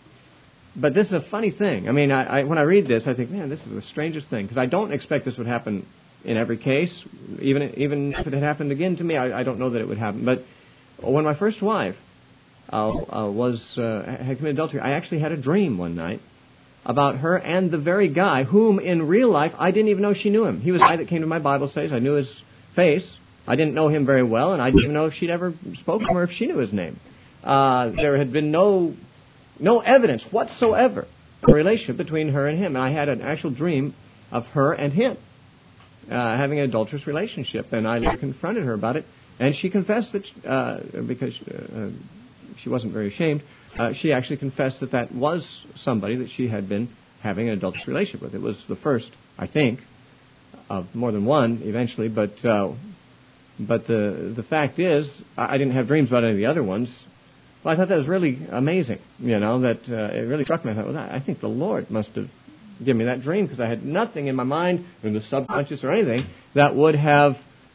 But this is a funny thing. I mean, I, I, when I read this, I think, man, this is the strangest thing, because I don't expect this would happen in every case. Even even if it had happened again to me, I, I don't know that it would happen. But when my first wife uh, uh, was uh, had committed adultery, I actually had a dream one night about her and the very guy whom in real life I didn't even know she knew him. He was the guy that came to my Bible studies. I knew his face. I didn't know him very well, and I didn't even know if she'd ever spoken to him or if she knew his name. Uh, there had been no no evidence whatsoever of a relationship between her and him. And I had an actual dream of her and him uh, having an adulterous relationship. And I confronted her about it, and she confessed that, uh, because uh, she wasn't very ashamed, Uh, she actually confessed that that was somebody that she had been having an adulterous relationship with. It was the first, I think, of more than one eventually. But uh, but the the fact is, I didn't have dreams about any of the other ones. Well, I thought that was really amazing. You know, that uh, it really struck me. I thought, well, I think the Lord must have given me that dream, because I had nothing in my mind, in the subconscious or anything, that would have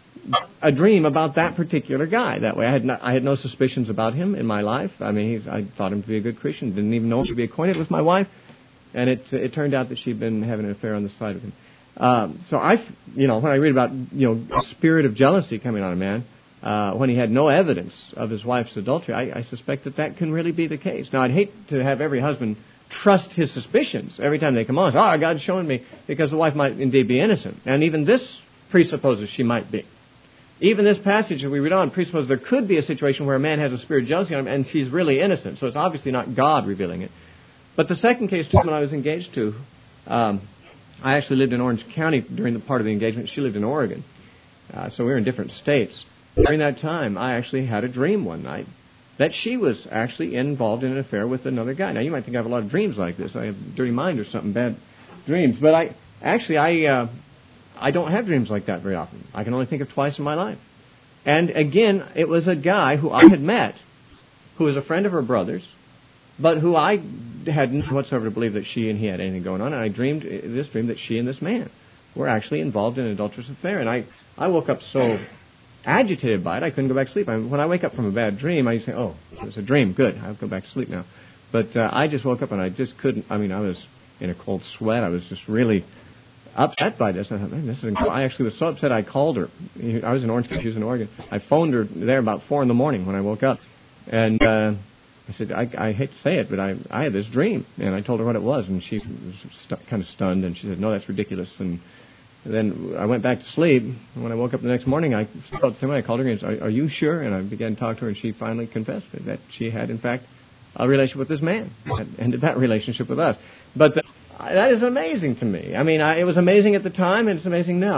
a dream about that particular guy. That way, I had not, I had no suspicions about him in my life. I mean, he's, I thought him to be a good Christian. Didn't even know him to be acquainted with my wife, and it it turned out that she'd been having an affair on the side of him. Um, so I, you know, when I read about you know a spirit of jealousy coming on a man uh, when he had no evidence of his wife's adultery, I, I suspect that that can really be the case. Now, I'd hate to have every husband trust his suspicions every time they come on. Oh, God's showing me, because the wife might indeed be innocent, and even this presupposes she might be. Even this passage that we read on presupposes there could be a situation where a man has a spirit of jealousy on him and she's really innocent. So it's obviously not God revealing it. But the second case, too, when I was engaged to, um, I actually lived in Orange County during the part of the engagement. She lived in Oregon. Uh, so we were in different states. During that time, I actually had a dream one night that she was actually involved in an affair with another guy. Now, you might think I have a lot of dreams like this. I have a dirty mind or something, bad dreams. But I actually, I... Uh, I don't have dreams like that very often. I can only think of twice in my life. And again, it was a guy who I had met, who was a friend of her brother's, but who I had nothing whatsoever to believe that she and he had anything going on. And I dreamed this dream that she and this man were actually involved in an adulterous affair. And I, I woke up so agitated by it, I couldn't go back to sleep. I mean, when I wake up from a bad dream, I say, oh, it was a dream. Good. I'll go back to sleep now. But uh, I just woke up and I just couldn't. I mean, I was in a cold sweat. I was just really upset by this. I thought, man, this is incredible. I actually was so upset I called her. I was in Orange County, she was in Oregon. I phoned her there about four in the morning when I woke up. And uh, I said, I, I hate to say it, but I, I had this dream. And I told her what it was, and she was stu- kind of stunned, and she said, no, that's ridiculous. And then I went back to sleep. And when I woke up the next morning, I felt the same way. I called her and said, are, are you sure? And I began to talk to her, and she finally confessed that she had, in fact, a relationship with this man, and ended that relationship with us. But the, that is amazing to me. I mean, I, it was amazing at the time, and it's amazing now. But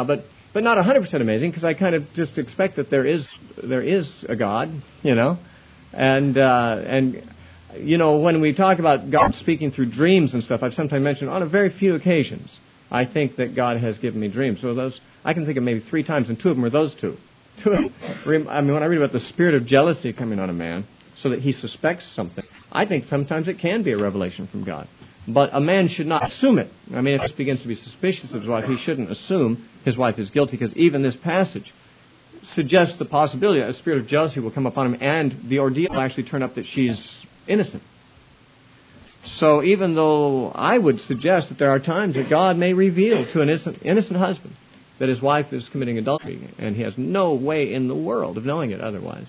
but not one hundred percent amazing, because I kind of just expect that there is there is a God, you know, and uh, and you know, when we talk about God speaking through dreams and stuff, I've sometimes mentioned on a very few occasions I think that God has given me dreams. So those I can think of maybe three times, and two of them are those two. I mean, when I read about the spirit of jealousy coming on a man, so that he suspects something, I think sometimes it can be a revelation from God. But a man should not assume it. I mean, if he begins to be suspicious of his wife, he shouldn't assume his wife is guilty, because even this passage suggests the possibility that a spirit of jealousy will come upon him, and the ordeal will actually turn up that she's innocent. So even though I would suggest that there are times that God may reveal to an innocent, innocent husband that his wife is committing adultery, and he has no way in the world of knowing it otherwise.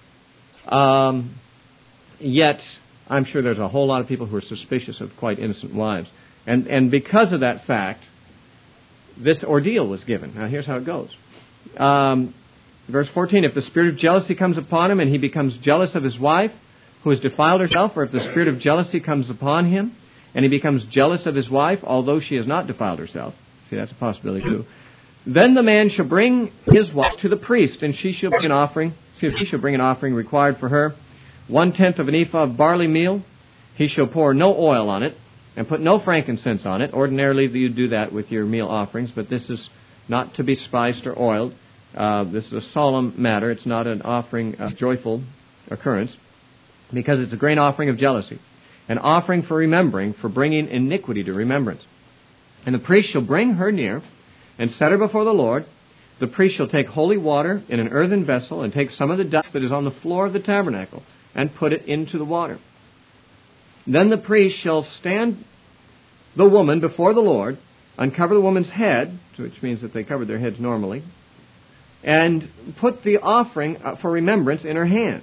Um, yet, I'm sure there's a whole lot of people who are suspicious of quite innocent wives. And, and because of that fact, this ordeal was given. Now, here's how it goes. Um, verse fourteen, if the spirit of jealousy comes upon him and he becomes jealous of his wife, who has defiled herself, or if the spirit of jealousy comes upon him and he becomes jealous of his wife, although she has not defiled herself, see, that's a possibility too, then the man shall bring his wife to the priest, and she shall bring an offering, see, she shall bring an offering required for her, one-tenth of an ephah of barley meal. He shall pour no oil on it, and put no frankincense on it. Ordinarily, you do that with your meal offerings, but this is not to be spiced or oiled. Uh, this is a solemn matter. It's not an offering, a joyful occurrence, because it's a grain offering of jealousy, an offering for remembering, for bringing iniquity to remembrance. And the priest shall bring her near, and set her before the Lord. The priest shall take holy water in an earthen vessel, and take some of the dust that is on the floor of the tabernacle, and put it into the water. Then the priest shall stand the woman before the Lord, uncover the woman's head, which means that they covered their heads normally, and put the offering for remembrance in her hands.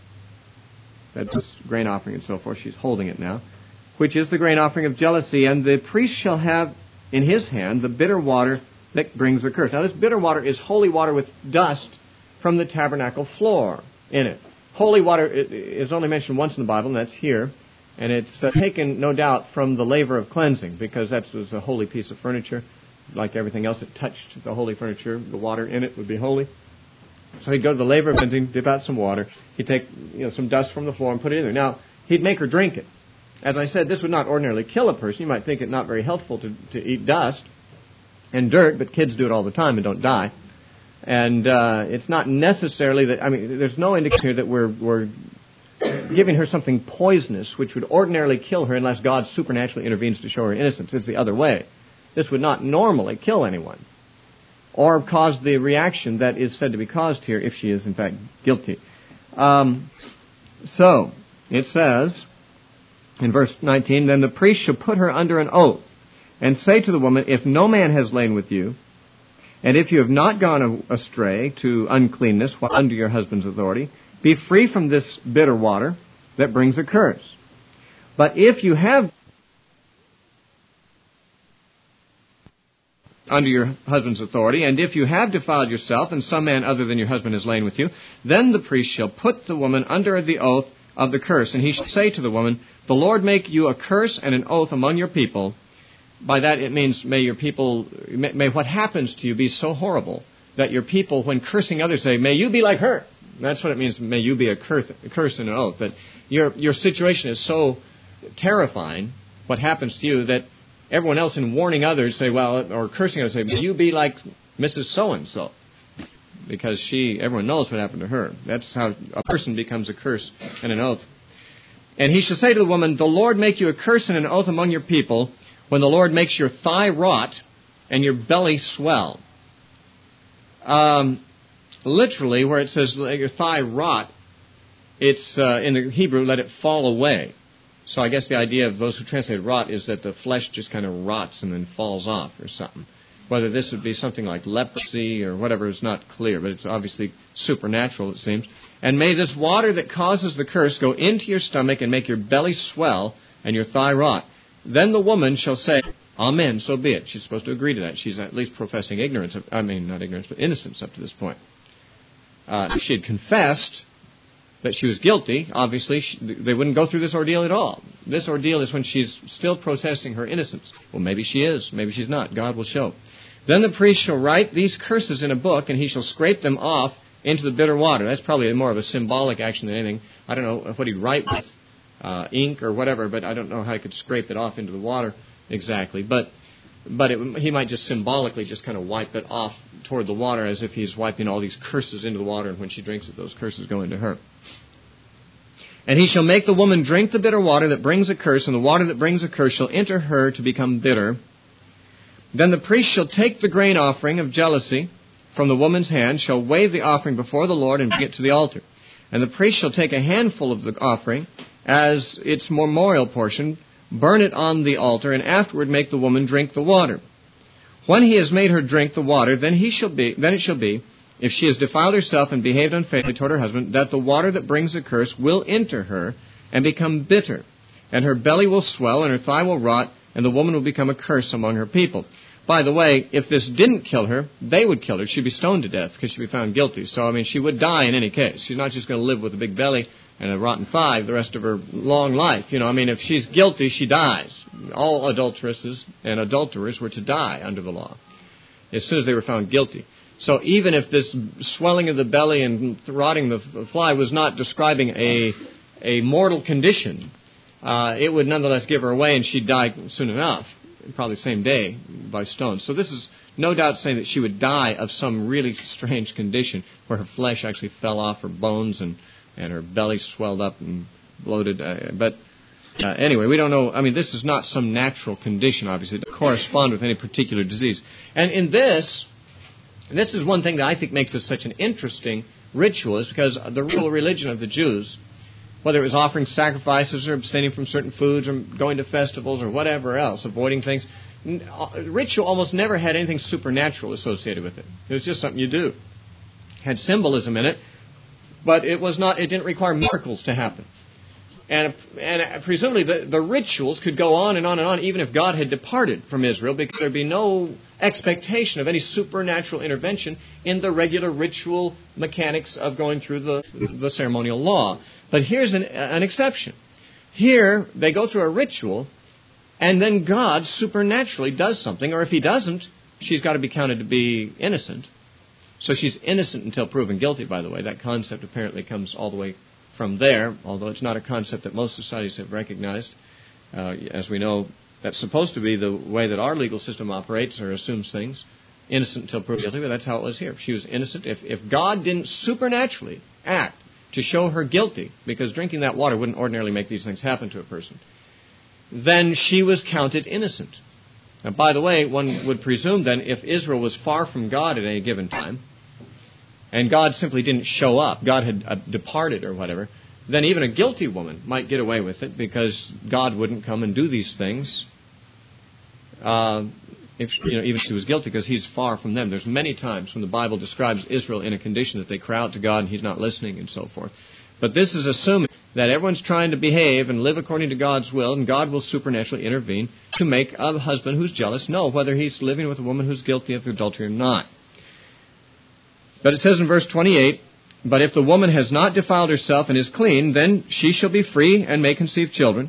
That's this grain offering and so forth. She's holding it now, which is the grain offering of jealousy. And the priest shall have in his hand the bitter water that brings a curse. Now, this bitter water is holy water with dust from the tabernacle floor in it. Holy water is only mentioned once in the Bible, and that's here. And it's uh, taken, no doubt, from the laver of cleansing, because that was a holy piece of furniture. Like everything else that touched the holy furniture, the water in it would be holy. So he'd go to the laver of cleansing, dip out some water. He'd take you know, some dust from the floor and put it in there. Now, he'd make her drink it. As I said, this would not ordinarily kill a person. You might think it not very helpful to, to eat dust and dirt, but kids do it all the time and don't die. And uh, it's not necessarily that, I mean, there's no indication here that we're, we're giving her something poisonous, which would ordinarily kill her unless God supernaturally intervenes to show her innocence. It's the other way. This would not normally kill anyone or cause the reaction that is said to be caused here if she is, in fact, guilty. Um, so, it says in verse nineteen, then the priest shall put her under an oath and say to the woman, if no man has lain with you, and if you have not gone astray to uncleanness while under your husband's authority, be free from this bitter water that brings a curse. But if you have under your husband's authority, and if you have defiled yourself, and some man other than your husband has lain with you, then the priest shall put the woman under the oath of the curse, and he shall say to the woman, the Lord make you a curse and an oath among your people. By that it means, may your people, may, may what happens to you be so horrible that your people, when cursing others, say, may you be like her. That's what it means, may you be a curse, a curse and an oath. That your your situation is so terrifying, what happens to you, that everyone else in warning others say, well, or cursing others say, may you be like Missus So-and-so. Because she, everyone knows what happened to her. That's how a person becomes a curse and an oath. And he shall say to the woman, the Lord make you a curse and an oath among your people, when the Lord makes your thigh rot and your belly swell. Um, literally, where it says let your thigh rot, it's uh, in the Hebrew, let it fall away. So I guess the idea of those who translate rot is that the flesh just kind of rots and then falls off or something. Whether this would be something like leprosy or whatever is not clear, but it's obviously supernatural, it seems. And may this water that causes the curse go into your stomach and make your belly swell and your thigh rot. Then the woman shall say, amen, so be it. She's supposed to agree to that. She's at least professing ignorance, of, I mean, not ignorance, but innocence up to this point. Uh, if she had confessed that she was guilty, obviously she, they wouldn't go through this ordeal at all. This ordeal is when she's still protesting her innocence. Well, maybe she is, maybe she's not. God will show. Then the priest shall write these curses in a book, and he shall scrape them off into the bitter water. That's probably more of a symbolic action than anything. I don't know what he'd write with uh, ink or whatever, but I don't know how he could scrape it off into the water exactly. But but it, he might just symbolically just kind of wipe it off toward the water as if he's wiping all these curses into the water, and when she drinks it, those curses go into her. And he shall make the woman drink the bitter water that brings a curse, and the water that brings a curse shall enter her to become bitter. Then the priest shall take the grain offering of jealousy from the woman's hand, shall wave the offering before the Lord, and bring it to the altar. And the priest shall take a handful of the offering as its memorial portion, burn it on the altar, and afterward make the woman drink the water. When he has made her drink the water, then he shall be, then it shall be, if she has defiled herself and behaved unfaithfully toward her husband, that the water that brings a curse will enter her and become bitter, and her belly will swell, and her thigh will rot, and the woman will become a curse among her people. By the way, if this didn't kill her, they would kill her. She'd be stoned to death because she'd be found guilty. So, I mean, she would die in any case. She's not just going to live with a big belly and a rotten thigh the rest of her long life. You know, I mean, if she's guilty, she dies. All adulteresses and adulterers were to die under the law as soon as they were found guilty. So even if this swelling of the belly and rotting the fly was not describing a a mortal condition, uh, it would nonetheless give her away, and she'd die soon enough, probably the same day, by stone. So this is no doubt saying that she would die of some really strange condition where her flesh actually fell off her bones and, and her belly swelled up and bloated. Uh, but uh, anyway, we don't know. I mean, this is not some natural condition, obviously, to correspond with any particular disease. And in this, this is one thing that I think makes this such an interesting ritual, is because the real religion of the Jews, whether it was offering sacrifices or abstaining from certain foods or going to festivals or whatever else, avoiding things, ritual almost never had anything supernatural associated with it. It was just something you do. It had symbolism in it, but it was not. It didn't require miracles to happen. And, and presumably the, the rituals could go on and on and on, even if God had departed from Israel, because there would be no expectation of any supernatural intervention in the regular ritual mechanics of going through the, the ceremonial law. But here's an, an exception. Here, they go through a ritual, and then God supernaturally does something, or if He doesn't, she's got to be counted to be innocent. So she's innocent until proven guilty, by the way. That concept apparently comes all the way from there, although it's not a concept that most societies have recognized. Uh, as we know, that's supposed to be the way that our legal system operates or assumes things. Innocent until proven guilty, but that's how it was here. She was innocent. If, if God didn't supernaturally act to show her guilty, because drinking that water wouldn't ordinarily make these things happen to a person, then she was counted innocent. Now, by the way, one would presume then if Israel was far from God at any given time, and God simply didn't show up, God had uh, departed or whatever, then even a guilty woman might get away with it because God wouldn't come and do these things uh, if you know, even if she was guilty, because He's far from them. There's many times when the Bible describes Israel in a condition that they cry out to God and He's not listening and so forth. But this is assuming that everyone's trying to behave and live according to God's will, and God will supernaturally intervene to make a husband who's jealous know whether he's living with a woman who's guilty of adultery or not. But it says in verse twenty-eight, but if the woman has not defiled herself and is clean, then she shall be free and may conceive children.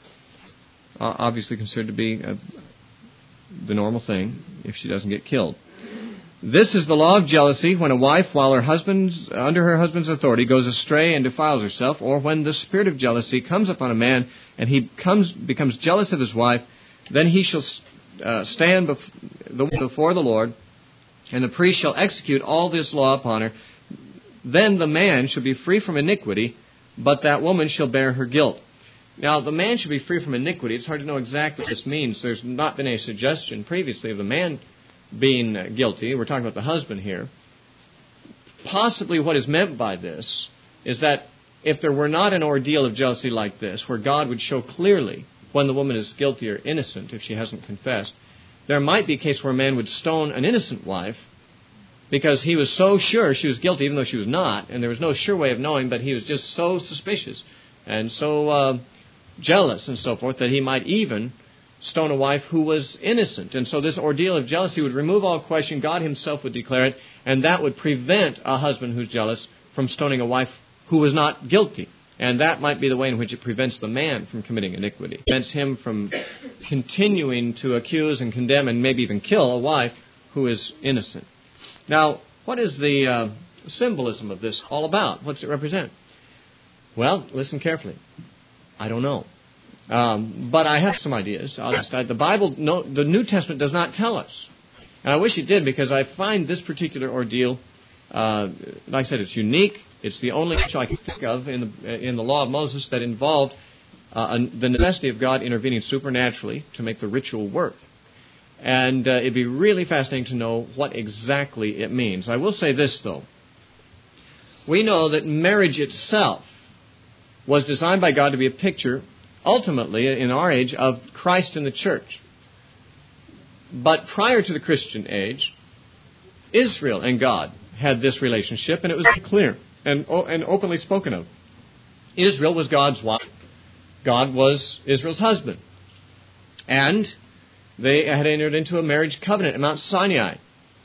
Uh, obviously considered to be uh, the normal thing if she doesn't get killed. This is the law of jealousy when a wife, while her husband's, under her husband's authority, goes astray and defiles herself, or when the spirit of jealousy comes upon a man and he comes, becomes jealous of his wife, then he shall uh, stand before the Lord, and the priest shall execute all this law upon her. Then the man shall be free from iniquity, but that woman shall bear her guilt. Now, the man should be free from iniquity. It's hard to know exactly what this means. There's not been any suggestion previously of the man being guilty. We're talking about the husband here. Possibly what is meant by this is that if there were not an ordeal of jealousy like this, where God would show clearly when the woman is guilty or innocent if she hasn't confessed, there might be a case where a man would stone an innocent wife because he was so sure she was guilty, even though she was not, and there was no sure way of knowing, but he was just so suspicious and so uh, jealous and so forth that he might even stone a wife who was innocent. And so this ordeal of jealousy would remove all question. God Himself would declare it, and that would prevent a husband who's jealous from stoning a wife who was not guilty. And that might be the way in which it prevents the man from committing iniquity. It prevents him from continuing to accuse and condemn and maybe even kill a wife who is innocent. Now, what is the uh, symbolism of this all about? What's it represent? Well, listen carefully. I don't know. Um, but I have some ideas. I'll just, the Bible, no, the New Testament does not tell us. And I wish it did, because I find this particular ordeal, uh, like I said, it's unique. It's the only which I can think of in the, in the law of Moses that involved uh, the necessity of God intervening supernaturally to make the ritual work. And uh, it'd be really fascinating to know what exactly it means. I will say this, though. We know that marriage itself was designed by God to be a picture, ultimately, in our age, of Christ and the church. But prior to the Christian age, Israel and God had this relationship, and it was clear and, and openly spoken of. Israel was God's wife. God was Israel's husband. And they had entered into a marriage covenant at Mount Sinai.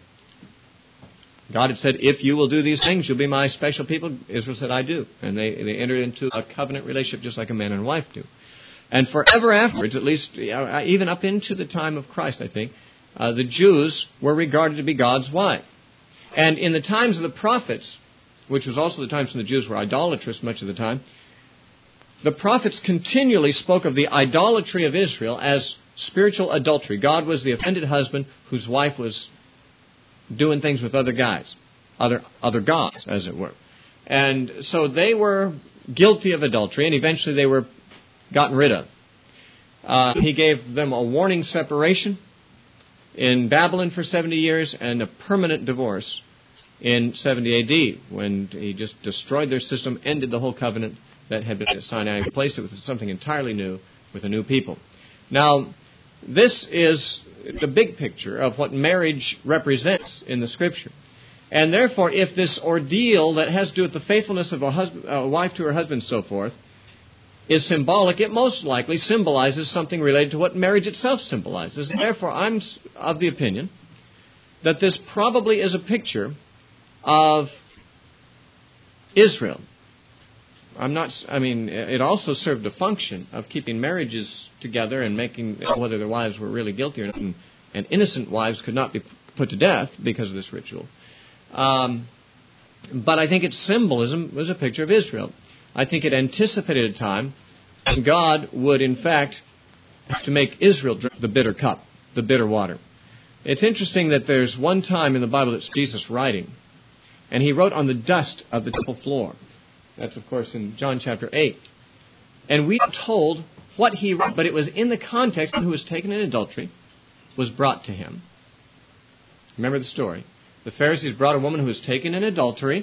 God had said, if you will do these things, you'll be my special people. Israel said, I do. And they, they entered into a covenant relationship just like a man and wife do. And forever afterwards, at least even up into the time of Christ, I think, uh, the Jews were regarded to be God's wife. And in the times of the prophets, which was also the times when the Jews were idolatrous much of the time, the prophets continually spoke of the idolatry of Israel as spiritual adultery. God was the offended husband whose wife was doing things with other guys, other other gods, as it were. And so they were guilty of adultery, and eventually they were gotten rid of. Uh, he gave them a warning separation in Babylon for seventy years and a permanent divorce in seventy A D when he just destroyed their system, ended the whole covenant that had been at Sinai, and replaced it with something entirely new, with a new people. Now, this is the big picture of what marriage represents in the Scripture. And therefore, if this ordeal that has to do with the faithfulness of a, husband, a wife to her husband and so forth is symbolic, it most likely symbolizes something related to what marriage itself symbolizes. And therefore, I'm of the opinion that this probably is a picture of Israel. I'm not, I mean, it also served a function of keeping marriages together and making, whether their wives were really guilty or not, and, and innocent wives could not be put to death because of this ritual. Um, but I think its symbolism was a picture of Israel. I think it anticipated a time when God would, in fact, have to make Israel drink the bitter cup, the bitter water. It's interesting that there's one time in the Bible that's Jesus writing, and he wrote on the dust of the temple floor. That's, of course, in John chapter eight. And we are told what he wrote, but it was in the context of who was taken in adultery, was brought to him. Remember the story. The Pharisees brought a woman who was taken in adultery,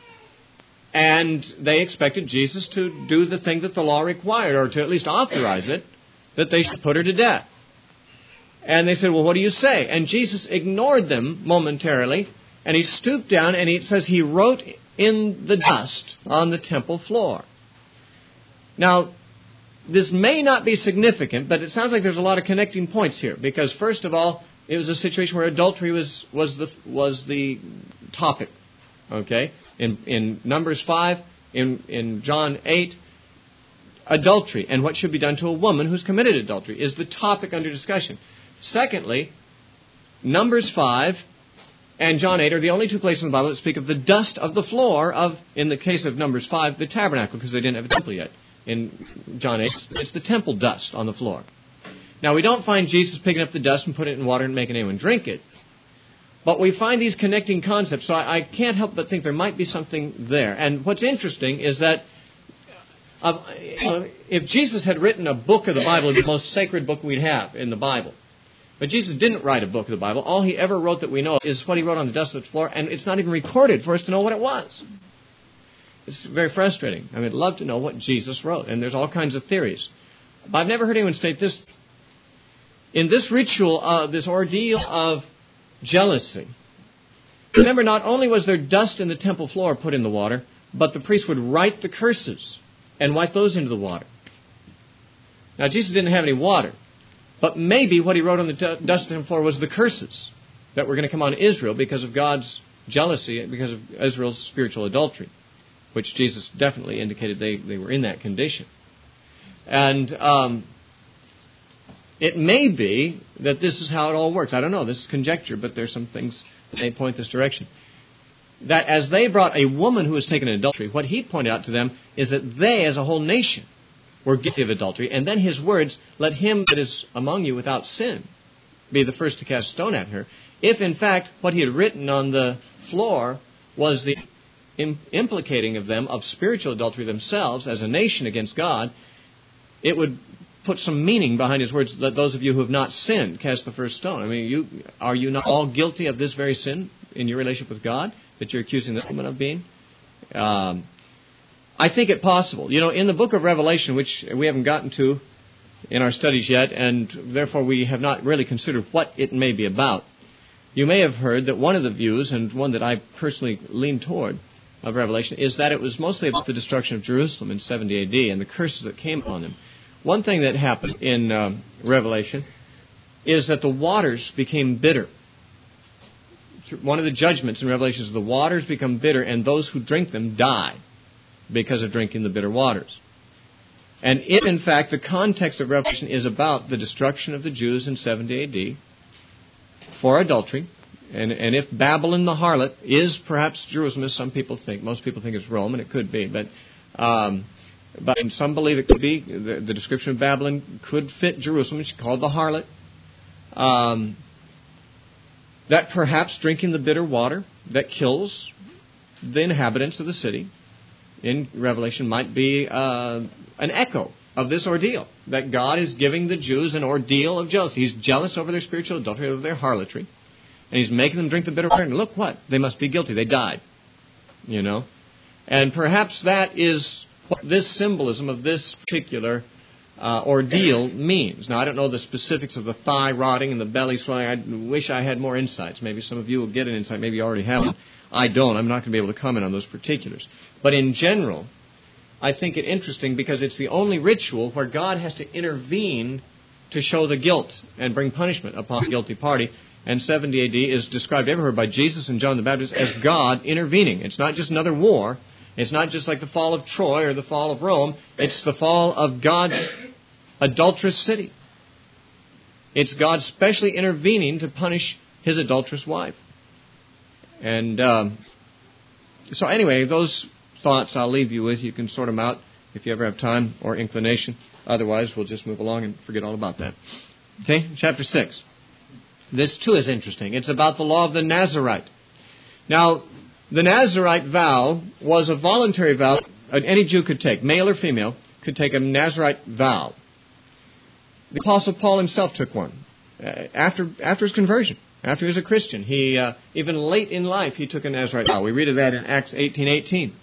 and they expected Jesus to do the thing that the law required, or to at least authorize it, that they should put her to death. And they said, well, what do you say? And Jesus ignored them momentarily, and he stooped down, and it says he wrote in the dust on the temple floor. Now, this may not be significant, but it sounds like there's a lot of connecting points here. Because, first of all, it was a situation where adultery was, was, the, was the topic. Okay? In, in Numbers five, in, in John eight, adultery and what should be done to a woman who's committed adultery is the topic under discussion. Secondly, Numbers five and John eight are the only two places in the Bible that speak of the dust of the floor of, in the case of Numbers five, the tabernacle, because they didn't have a temple yet. In John eight, it's the temple dust on the floor. Now, we don't find Jesus picking up the dust and putting it in water and making anyone drink it. But we find these connecting concepts, so I, I can't help but think there might be something there. And what's interesting is that uh, if Jesus had written a book of the Bible, the most sacred book we'd have in the Bible, but Jesus didn't write a book of the Bible. All he ever wrote that we know of is what he wrote on the dust of the floor, and it's not even recorded for us to know what it was. It's very frustrating. I mean, I'd love to know what Jesus wrote, and there's all kinds of theories. But I've never heard anyone state this. In this ritual, uh, this ordeal of jealousy, remember, not only was there dust in the temple floor put in the water, but the priest would write the curses and wipe those into the water. Now, Jesus didn't have any water. But maybe what he wrote on the dust of the floor was the curses that were going to come on Israel because of God's jealousy, because of Israel's spiritual adultery, which Jesus definitely indicated they, they were in that condition. And um, it may be that this is how it all works. I don't know. This is conjecture, but there's some things that may point this direction. That as they brought a woman who was taken in adultery, what he pointed out to them is that they, as a whole nation, were guilty of adultery. And then his words, let him that is among you without sin be the first to cast a stone at her. If, in fact, what he had written on the floor was the im- implicating of them of spiritual adultery themselves as a nation against God, it would put some meaning behind his words, let those of you who have not sinned cast the first stone. I mean, you are you not all guilty of this very sin in your relationship with God that you're accusing this woman of being? Um, I think it possible. You know, in the book of Revelation, which we haven't gotten to in our studies yet, and therefore we have not really considered what it may be about, you may have heard that one of the views, and one that I personally lean toward, of Revelation, is that it was mostly about the destruction of Jerusalem in seventy A D and the curses that came upon them. One thing that happened in uh, Revelation is that the waters became bitter. One of the judgments in Revelation is the waters become bitter, and those who drink them die because of drinking the bitter waters. And if, in fact, the context of Revelation is about the destruction of the Jews in seventy A D for adultery, and, and if Babylon the harlot is perhaps Jerusalem, as some people think, most people think it's Rome, and it could be, but um, but some believe it could be, the, the description of Babylon could fit Jerusalem. She's called the harlot. Um, that perhaps drinking the bitter water that kills the inhabitants of the city in Revelation might be uh, an echo of this ordeal, that God is giving the Jews an ordeal of jealousy. He's jealous over their spiritual adultery, over their harlotry, and He's making them drink the bitter water. And look what? They must be guilty. They died. You know? And perhaps that is what this symbolism of this particular uh, ordeal means. Now, I don't know the specifics of the thigh rotting and the belly swelling. I wish I had more insights. Maybe some of you will get an insight. Maybe you already have one. I don't. I'm not going to be able to comment on those particulars. But in general, I think it interesting because it's the only ritual where God has to intervene to show the guilt and bring punishment upon the guilty party. And seventy A D is described everywhere by Jesus and John the Baptist as God intervening. It's not just another war. It's not just like the fall of Troy or the fall of Rome. It's the fall of God's adulterous city. It's God specially intervening to punish His adulterous wife. And um, so anyway, those thoughts I'll leave you with. You can sort them out if you ever have time or inclination. Otherwise, we'll just move along and forget all about that. Okay, chapter six. This, too, is interesting. It's about the law of the Nazirite. Now, the Nazirite vow was a voluntary vow any Jew could take, male or female, could take a Nazirite vow. The Apostle Paul himself took one uh, after after his conversion. After he was a Christian, he uh, even late in life he took a Nazirite vow. We read of that in Acts eighteen eighteen.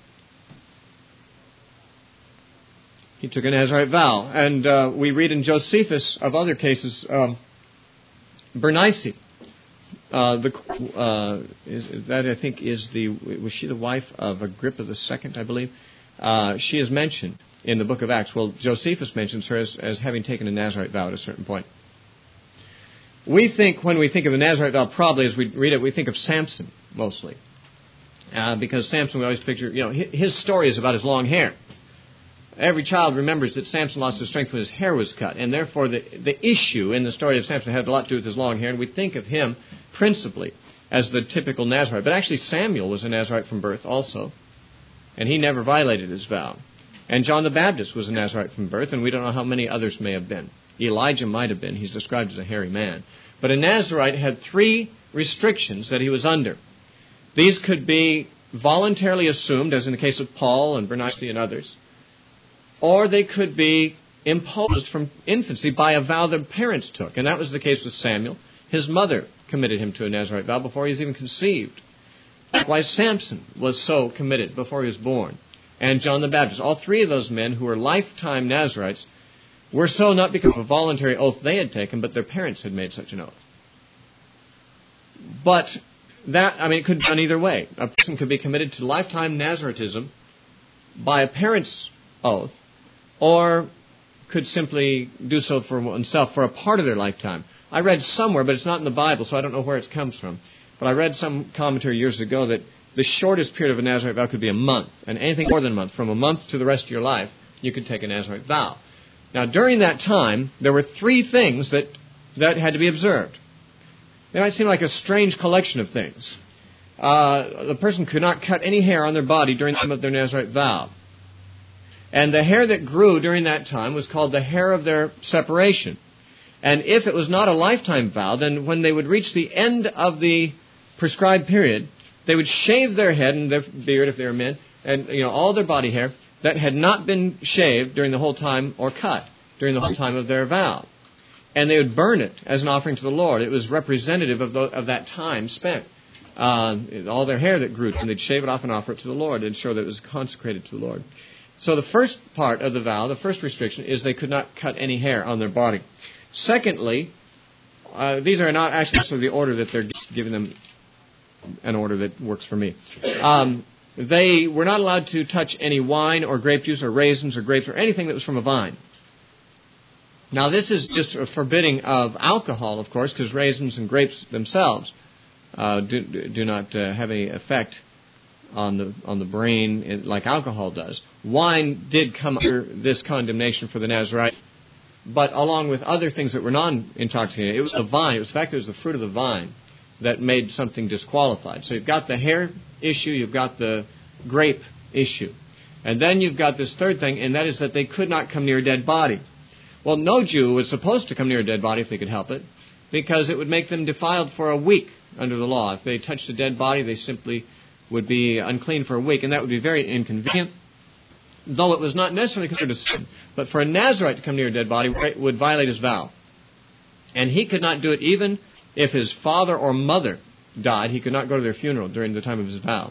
He took a Nazirite vow, and uh, we read in Josephus of other cases. Um, Bernice, uh, the uh, is, that I think is the was she the wife of Agrippa the Second, I believe. Uh, she is mentioned in the book of Acts. Well, Josephus mentions her as, as having taken a Nazirite vow at a certain point. We think, when we think of the Nazirite vow, probably as we read it, we think of Samson mostly. Uh, because Samson, we always picture, you know, his story is about his long hair. Every child remembers that Samson lost his strength when his hair was cut. And therefore, the, the issue in the story of Samson had a lot to do with his long hair. And we think of him principally as the typical Nazirite. But actually, Samuel was a Nazirite from birth also. And he never violated his vow. And John the Baptist was a Nazirite from birth. And we don't know how many others may have been. Elijah might have been. He's described as a hairy man. But a Nazirite had three restrictions that he was under. These could be voluntarily assumed, as in the case of Paul and Bernice and others. Or they could be imposed from infancy by a vow their parents took. And that was the case with Samuel. His mother committed him to a Nazirite vow before he was even conceived. Likewise, Samson was so committed before he was born. And John the Baptist. All three of those men who were lifetime Nazirites were so not because of a voluntary oath they had taken, but their parents had made such an oath. But that, I mean, it could be done either way. A person could be committed to lifetime Naziritism by a parent's oath, or could simply do so for oneself for a part of their lifetime. I read somewhere, but it's not in the Bible, so I don't know where it comes from. But I read some commentary years ago that the shortest period of a Nazirite vow could be a month, and anything more than a month, from a month to the rest of your life, you could take a Nazirite vow.
Now, during that time, there were three things that, that had to be observed. They might seem like a strange collection of things. Uh, the person could not cut any hair on their body during the time of their Nazarite vow. And the hair that grew during that time was called the hair of their separation. And if it was not a lifetime vow, then when they would reach the end of the prescribed period, they would shave their head and their beard if they were men, and you know all their body hair that had not been shaved during the whole time or cut during the whole time of their vow. And they would burn it as an offering to the Lord. It was representative of, the, of that time spent. Uh, all their hair that grew, and they'd shave it off and offer it to the Lord and show that it was consecrated to the Lord. So the first part of the vow, the first restriction, is they could not cut any hair on their body. Secondly, uh, these are not actually sort of the order that they're giving them, an order that works for me. Um, they were not allowed to touch any wine or grape juice or raisins or grapes or anything that was from a vine. Now, this is just a forbidding of alcohol, of course, because raisins and grapes themselves uh, do, do not uh, have any effect on the on the brain like alcohol does. Wine did come under this condemnation for the Nazarite, but along with other things that were non-intoxicating, it was the vine. It was the fact that it was the fruit of the vine that made something disqualified. So you've got the hair issue, you've got the grape issue, and then you've got this third thing, and that is that they could not come near a dead body. Well, no Jew was supposed to come near a dead body if they could help it, because it would make them defiled for a week under the law. If they touched a dead body, they simply would be unclean for a week, and that would be very inconvenient, though it was not necessarily considered a sin. But for a Nazarite to come near a dead body would violate his vow. And he could not do it even if his father or mother died. He could not go to their funeral during the time of his vow.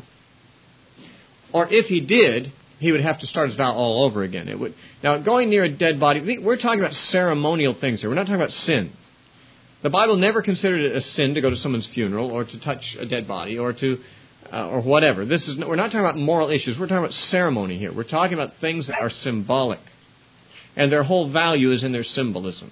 Or if he did, he would have to start his vow all over again. It would. Now, going near a dead body, we're talking about ceremonial things here. We're not talking about sin. The Bible never considered it a sin to go to someone's funeral or to touch a dead body or to uh, or whatever. This is we're not talking about moral issues. We're talking about ceremony here. We're talking about things that are symbolic, and their whole value is in their symbolism.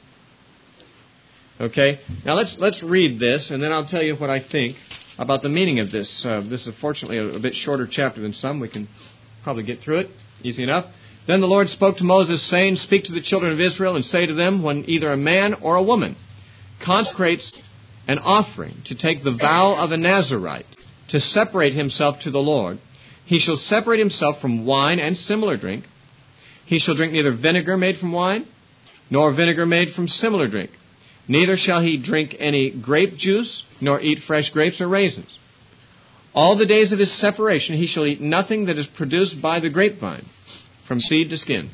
Okay. Now let's let's read this, and then I'll tell you what I think about the meaning of this. Uh, this is fortunately a, a bit shorter chapter than some. We can probably get through it easy enough. Then the Lord spoke to Moses, saying, "Speak to the children of Israel and say to them, when either a man or a woman consecrates an offering to take the vow of a Nazarite to separate himself to the Lord, he shall separate himself from wine and similar drink. He shall drink neither vinegar made from wine, nor vinegar made from similar drink. Neither shall he drink any grape juice, nor eat fresh grapes or raisins. All the days of his separation he shall eat nothing that is produced by the grapevine, from seed to skin.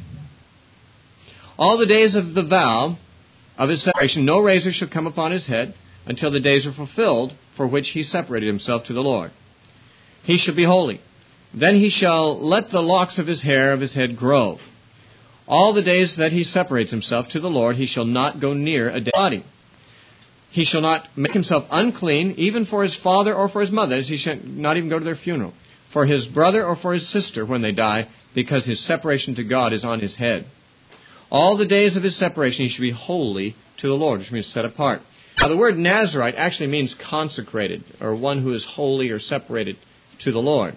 All the days of the vow of his separation no razor shall come upon his head until the days are fulfilled for which he separated himself to the Lord. He shall be holy. Then he shall let the locks of his hair of his head grow. All the days that he separates himself to the Lord he shall not go near a dead body. He shall not make himself unclean, even for his father or for his mother. He shall not even go to their funeral, for his brother or for his sister when they die, because his separation to God is on his head. All the days of his separation he should be holy to the Lord, which means set apart." Now the word Nazarite actually means consecrated, or one who is holy or separated to the Lord.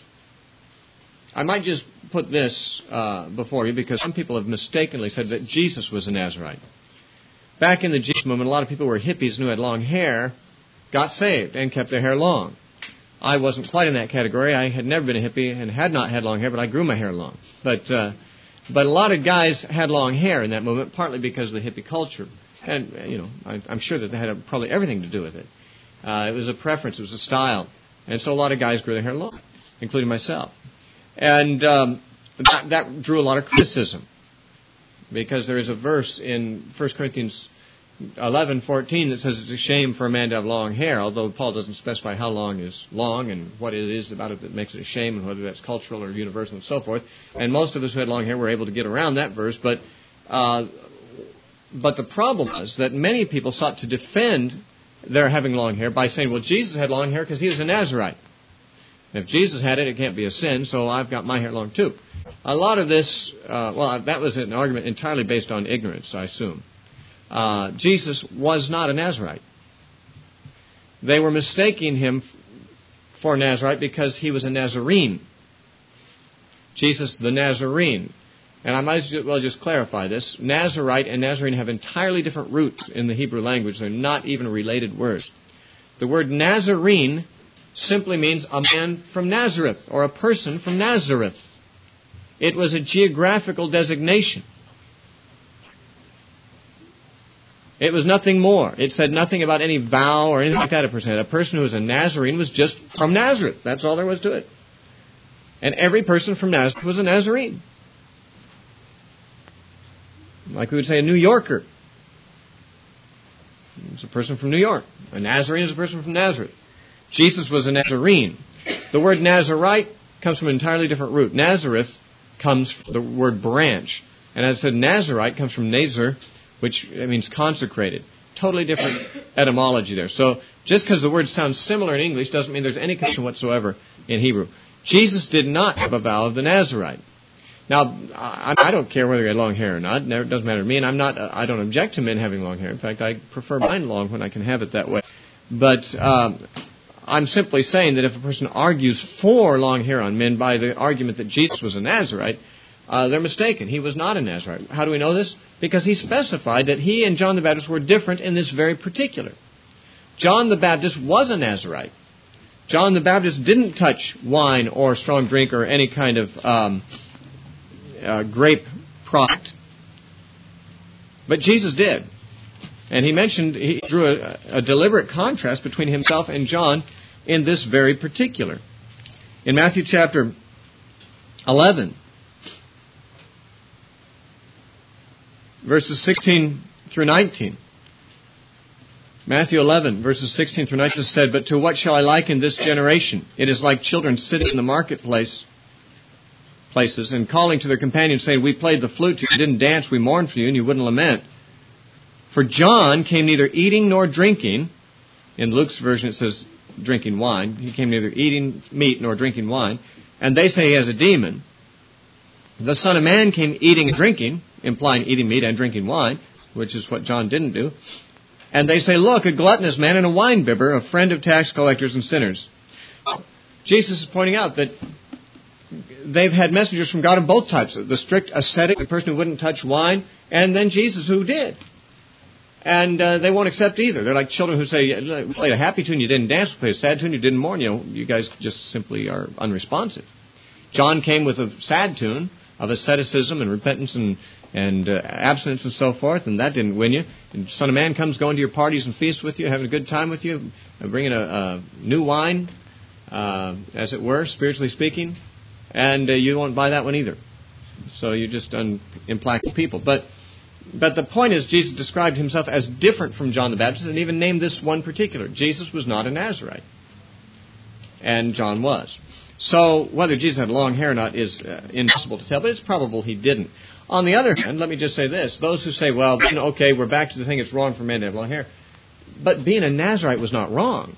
I might just put this uh, before you, because some people have mistakenly said that Jesus was a Nazarite. Back in the Jesus movement, a lot of people who were hippies and who had long hair got saved and kept their hair long. I wasn't quite in that category. I had never been a hippie and had not had long hair, but I grew my hair long. But uh, but a lot of guys had long hair in that movement, partly because of the hippie culture. And, you know, I, I'm sure that that had probably everything to do with it. Uh, it was a preference. It was a style. And so a lot of guys grew their hair long, including myself. And um, that, that drew a lot of criticism, because there is a verse in First Corinthians eleven fourteen that says it's a shame for a man to have long hair, although Paul doesn't specify how long is long and what it is about it that makes it a shame, and whether that's cultural or universal and so forth. And most of us who had long hair were able to get around that verse, but uh, but the problem was that many people sought to defend their having long hair by saying, well, Jesus had long hair because he was a Nazarite. If Jesus had it, it can't be a sin, so I've got my hair long too. A lot of this, uh, well, that was an argument entirely based on ignorance, I assume. Uh, Jesus was not a Nazarite. They were mistaking him for a Nazarite because he was a Nazarene. Jesus the Nazarene. And I might as well just clarify this. Nazarite and Nazarene have entirely different roots in the Hebrew language. They're not even related words. The word Nazarene simply means a man from Nazareth or a person from Nazareth. It was a geographical designation. It was nothing more. It said nothing about any vow or anything like that a person had. A person who was a Nazarene was just from Nazareth. That's all there was to it. And every person from Nazareth was a Nazarene. Like we would say a New Yorker. It's a person from New York. A Nazarene is a person from Nazareth. Jesus was a Nazarene. The word Nazarite comes from an entirely different root. Nazareth comes from the word branch. And as I said, Nazarite comes from Nazar, which means consecrated. Totally different etymology there. So just because the word sounds similar in English doesn't mean there's any connection whatsoever in Hebrew. Jesus did not have a vow of the Nazarite. Now, I don't care whether they had long hair or not. It doesn't matter to me, and I'm not. I don't object to men having long hair. In fact, I prefer mine long when I can have it that way. But um, I'm simply saying that if a person argues for long hair on men by the argument that Jesus was a Nazarite, uh, they're mistaken. He was not a Nazarite. How do we know this? Because he specified that he and John the Baptist were different in this very particular. John the Baptist was a Nazarite. John the Baptist didn't touch wine or strong drink or any kind of um, uh, grape product. But Jesus did. And he mentioned, he drew a, a deliberate contrast between himself and John in this very particular. In Matthew chapter eleven, verses sixteen through nineteen. Matthew eleven, verses sixteen through nineteen said, "But to what shall I liken this generation? It is like children sitting in the marketplace places and calling to their companions, saying, We played the flute, you didn't dance, we mourned for you, and you wouldn't lament. For John came neither eating nor drinking." In Luke's version it says drinking wine. He came neither eating meat nor drinking wine. And they say he has a demon. The Son of Man came eating and drinking, implying eating meat and drinking wine, which is what John didn't do. And they say, Look, a gluttonous man and a winebibber, a friend of tax collectors and sinners. Jesus is pointing out that they've had messengers from God of both types. The strict ascetic, the person who wouldn't touch wine, and then Jesus who did. And uh, they won't accept either. They're like children who say, we played a happy tune, you didn't dance. We played a sad tune, you didn't mourn. You know, you guys just simply are unresponsive. John came with a sad tune of asceticism and repentance and, and uh, abstinence and so forth, and that didn't win you. And the Son of Man comes going to your parties and feasts with you, having a good time with you, bringing a, a new wine, uh, as it were, spiritually speaking, and uh, you won't buy that one either. So you're just un- implacable people. But But the point is, Jesus described himself as different from John the Baptist and even named this one particular. Jesus was not a Nazarite. And John was. So whether Jesus had long hair or not is uh, impossible to tell, but it's probable he didn't. On the other hand, let me just say this. Those who say, well, you know, okay, we're back to the thing, it's wrong for men to have long hair. But being a Nazarite was not wrong.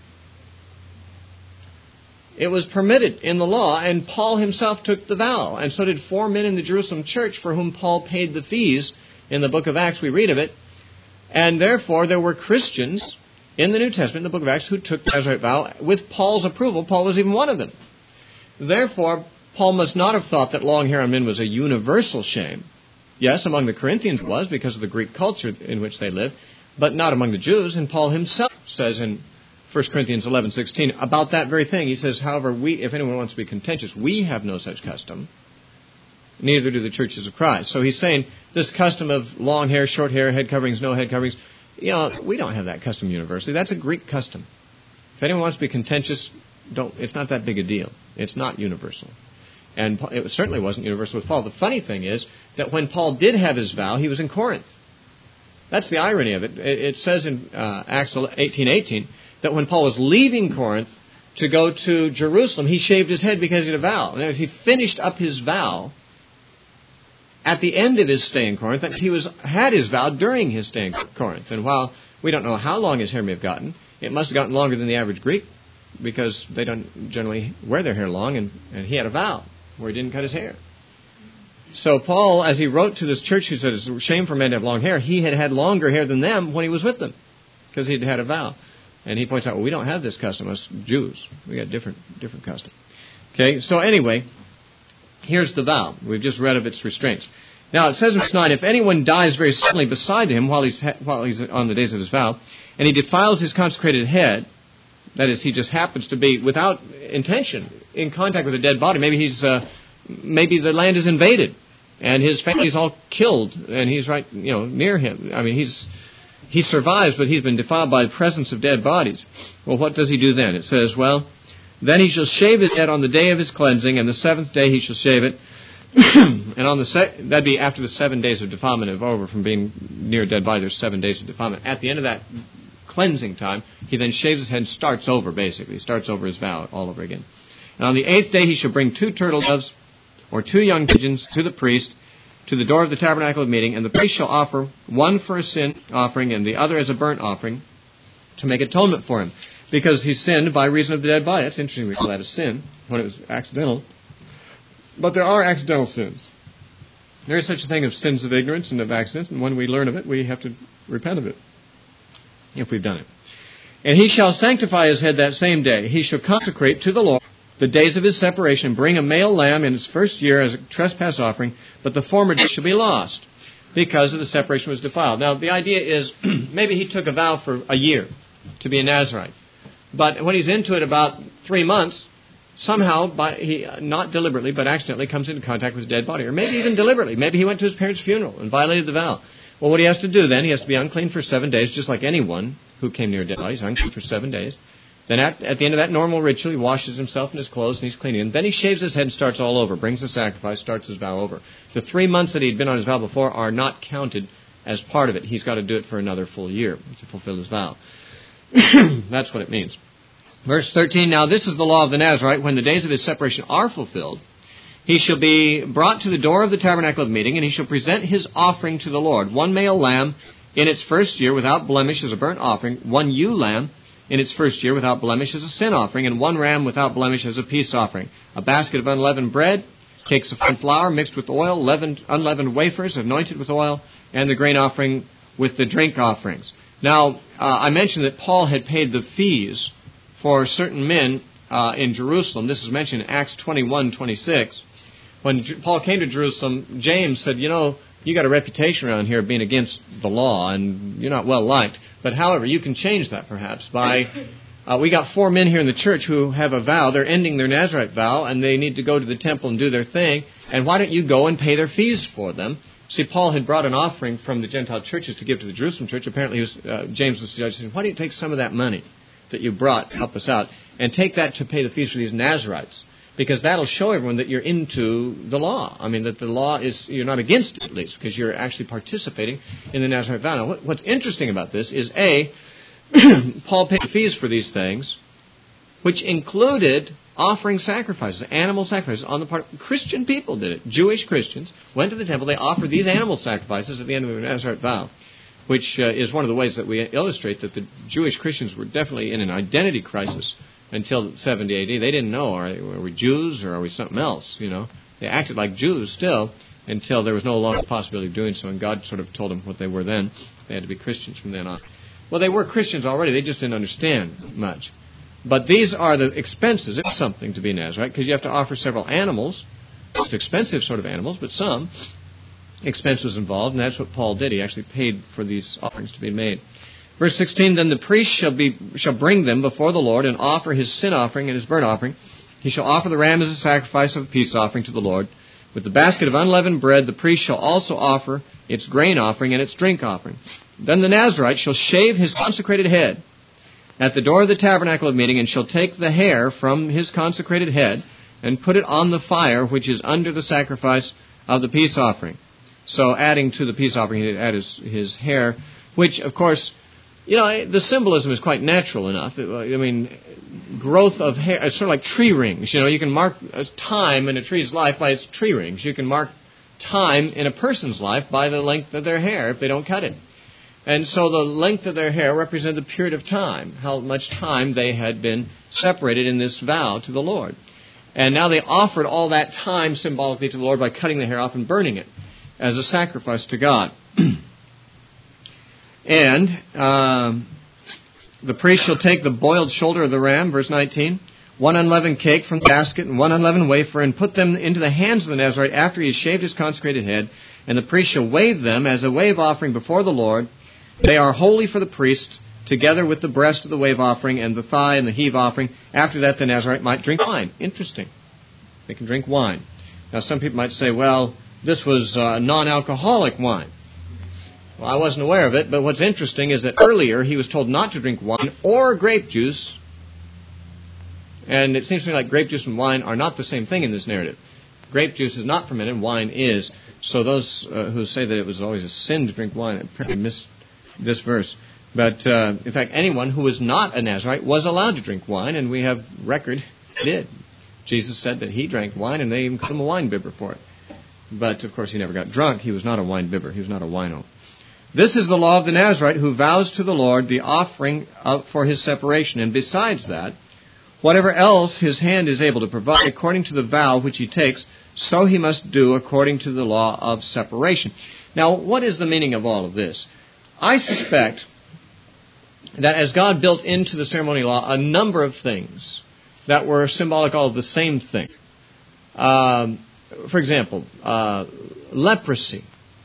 It was permitted in the law, and Paul himself took the vow. And so did four men in the Jerusalem church for whom Paul paid the fees. In the book of Acts, we read of it. And therefore, there were Christians in the New Testament, in the book of Acts, who took the Nazarite vow with Paul's approval. Paul was even one of them. Therefore, Paul must not have thought that long hair on men was a universal shame. Yes, among the Corinthians it was, because of the Greek culture in which they lived, but not among the Jews. And Paul himself says in First Corinthians eleven sixteen about that very thing. He says, however, we, if anyone wants to be contentious, we have no such custom. Neither do the churches of Christ. So he's saying this custom of long hair, short hair, head coverings, no head coverings, you know, we don't have that custom universally. That's a Greek custom. If anyone wants to be contentious, don't. It's not that big a deal. It's not universal. And it certainly wasn't universal with Paul. The funny thing is that when Paul did have his vow, he was in Corinth. That's the irony of it. It says in uh, Acts eighteen eighteen that when Paul was leaving Corinth to go to Jerusalem, he shaved his head because he had a vow. And he finished up his vow at the end of his stay in Corinth. He was had his vow during his stay in Corinth. And while we don't know how long his hair may have gotten, it must have gotten longer than the average Greek, because they don't generally wear their hair long, and, and he had a vow where he didn't cut his hair. So Paul, as he wrote to this church who said it's a shame for men to have long hair, he had had longer hair than them when he was with them, because he'd had a vow. And he points out, well, we don't have this custom, us Jews. We got different different custom. Okay, so anyway, here's the vow. We've just read of its restraints. Now, it says in verse nine, if anyone dies very suddenly beside him while he's, ha- while he's on the days of his vow, and he defiles his consecrated head, that is, he just happens to be, without intention, in contact with a dead body. Maybe he's, uh, maybe the land is invaded, and his family's all killed, and he's right, you know, near him. I mean, he's he survives, but he's been defiled by the presence of dead bodies. Well, what does he do then? It says, well, then he shall shave his head on the day of his cleansing, and the seventh day he shall shave it. And on the se- that'd be after the seven days of defilement are over from being near a dead body. There's seven days of defilement. At the end of that cleansing time, he then shaves his head and starts over, basically. Starts over his vow all over again. And on the eighth day he shall bring two turtle doves or two young pigeons to the priest to the door of the tabernacle of meeting, and the priest shall offer one for a sin offering and the other as a burnt offering to make atonement for him, because he sinned by reason of the dead body. That's interesting. We call that a sin when it was accidental. But there are accidental sins. There is such a thing of sins of ignorance and of accident, and when we learn of it, we have to repent of it, if we've done it. And he shall sanctify his head that same day. He shall consecrate to the Lord the days of his separation, and bring a male lamb in its first year as a trespass offering, but the former day shall be lost, because of the separation was defiled. Now, the idea is, maybe he took a vow for a year to be a Nazirite. But when he's into it about three months, somehow, by, he not deliberately, but accidentally comes into contact with a dead body. Or maybe even deliberately. Maybe he went to his parents' funeral and violated the vow. Well, what he has to do then, he has to be unclean for seven days, just like anyone who came near a dead body. He's unclean for seven days. Then at, at the end of that normal ritual, he washes himself and his clothes, and he's cleaning. And then he shaves his head and starts all over, brings the sacrifice, starts his vow over. The three months that he'd been on his vow before are not counted as part of it. He's got to do it for another full year to fulfill his vow. That's what it means. Verse thirteen, now this is the law of the Nazirite. When the days of his separation are fulfilled, he shall be brought to the door of the tabernacle of meeting, and he shall present his offering to the Lord. One male lamb in its first year without blemish as a burnt offering, one ewe lamb in its first year without blemish as a sin offering, and one ram without blemish as a peace offering. A basket of unleavened bread, cakes of fine flour mixed with oil, leavened, unleavened wafers anointed with oil, and the grain offering with the drink offerings. Now, uh, I mentioned that Paul had paid the fees for certain men uh, in Jerusalem. This is mentioned in Acts twenty-one twenty-six. When J- Paul came to Jerusalem, James said, you know, you got a reputation around here of being against the law, and you're not well liked. But however, you can change that perhaps by, uh, we got four men here in the church who have a vow. They're ending their Nazirite vow, and they need to go to the temple and do their thing. And why don't you go and pay their fees for them? See, Paul had brought an offering from the Gentile churches to give to the Jerusalem church. Apparently, he was, uh, James was suggesting, why don't you take some of that money that you brought to help us out and take that to pay the fees for these Nazirites? Because that'll show everyone that you're into the law. I mean, that the law is, you're not against it, at least, because you're actually participating in the Nazirite vow. Now, what, what's interesting about this is, A, Paul paid fees for these things, which included offering sacrifices, animal sacrifices, on the part of Christian people did it. Jewish Christians went to the temple, they offered these animal sacrifices at the end of the Nazirite vow, which uh, is one of the ways that we illustrate that the Jewish Christians were definitely in an identity crisis until seventy A D. They didn't know, are, are we Jews or are we something else? You know, they acted like Jews still until there was no longer the possibility of doing so, and God sort of told them what they were then. They had to be Christians from then on. Well, they were Christians already. They just didn't understand much. But these are the expenses. It's something to be Nazirite because you have to offer several animals, most expensive sort of animals, but some expense was involved, and that's what Paul did. He actually paid for these offerings to be made. Verse sixteen, then the priest shall be shall bring them before the Lord and offer his sin offering and his burnt offering. He shall offer the ram as a sacrifice of a peace offering to the Lord. With the basket of unleavened bread, the priest shall also offer its grain offering and its drink offering. Then the Nazirite shall shave his consecrated head at the door of the tabernacle of meeting, and shall take the hair from his consecrated head and put it on the fire which is under the sacrifice of the peace offering. So adding to the peace offering, he add his, his hair, which, of course, you know, the symbolism is quite natural enough. I mean, growth of hair, it's sort of like tree rings. You know, you can mark time in a tree's life by its tree rings. You can mark time in a person's life by the length of their hair if they don't cut it. And so the length of their hair represented the period of time, how much time they had been separated in this vow to the Lord. And now they offered all that time symbolically to the Lord by cutting the hair off and burning it as a sacrifice to God. And um, the priest shall take the boiled shoulder of the ram, verse nineteen, one unleavened cake from the basket and one unleavened wafer, and put them into the hands of the Nazirite after he has shaved his consecrated head, and the priest shall wave them as a wave offering before the Lord. They are holy for the priest, together with the breast of the wave offering and the thigh and the heave offering. After that, the Nazarite might drink wine. Interesting. They can drink wine. Now, some people might say, well, this was uh, non-alcoholic wine. Well, I wasn't aware of it, but what's interesting is that earlier he was told not to drink wine or grape juice. And it seems to me like grape juice and wine are not the same thing in this narrative. Grape juice is not fermented, wine is. So those uh, who say that it was always a sin to drink wine apparently missed this verse. But, uh, in fact, anyone who was not a Nazarite was allowed to drink wine, and we have record did. Jesus said that he drank wine, and they even called him a wine bibber for it. But, of course, he never got drunk. He was not a wine bibber. He was not a wino. This is the law of the Nazarite who vows to the Lord the offering of, for his separation. And besides that, whatever else his hand is able to provide, according to the vow which he takes, so he must do according to the law of separation. Now, what is the meaning of all of this? I suspect that as God built into the ceremonial law a number of things that were symbolic all of the same thing. Um, for example, uh, leprosy.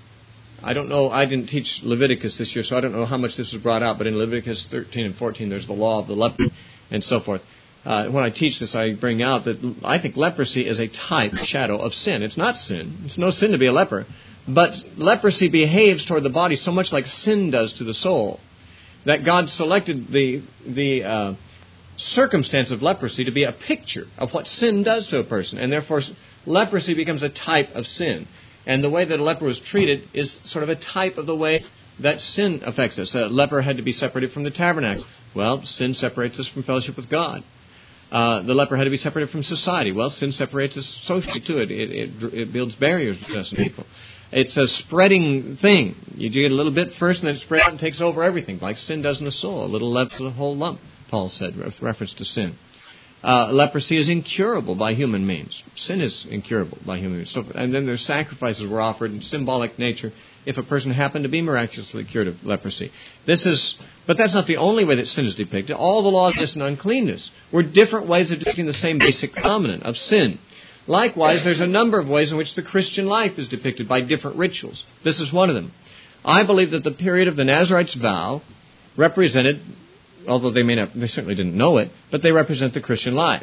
I don't know, I didn't teach Leviticus this year, so I don't know how much this was brought out, but in Leviticus thirteen and fourteen, there's the law of the leper and so forth. Uh, when I teach this, I bring out that I think leprosy is a type, shadow of sin. It's not sin. It's no sin to be a leper. But leprosy behaves toward the body so much like sin does to the soul, that God selected the the uh, circumstance of leprosy to be a picture of what sin does to a person. And therefore, leprosy becomes a type of sin. And the way that a leper was treated is sort of a type of the way that sin affects us. A leper had to be separated from the tabernacle. Well, sin separates us from fellowship with God. Uh, the leper had to be separated from society. Well, sin separates us socially, too. It, it, it, it builds barriers between us and people. It's a spreading thing. You get a little bit first, and then it spreads out and takes over everything, like sin does in the soul. A little leaven's a whole lump, Paul said, with reference to sin. Uh, leprosy is incurable by human means. Sin is incurable by human means. So, and then there's sacrifices were offered in symbolic nature if a person happened to be miraculously cured of leprosy. This is, but that's not the only way that sin is depicted. All the laws of this and uncleanness were different ways of depicting the same basic phenomenon of sin. Likewise, there's a number of ways in which the Christian life is depicted by different rituals. This is one of them. I believe that the period of the Nazarite's vow represented, although they may not, they certainly didn't know it, but they represent the Christian life.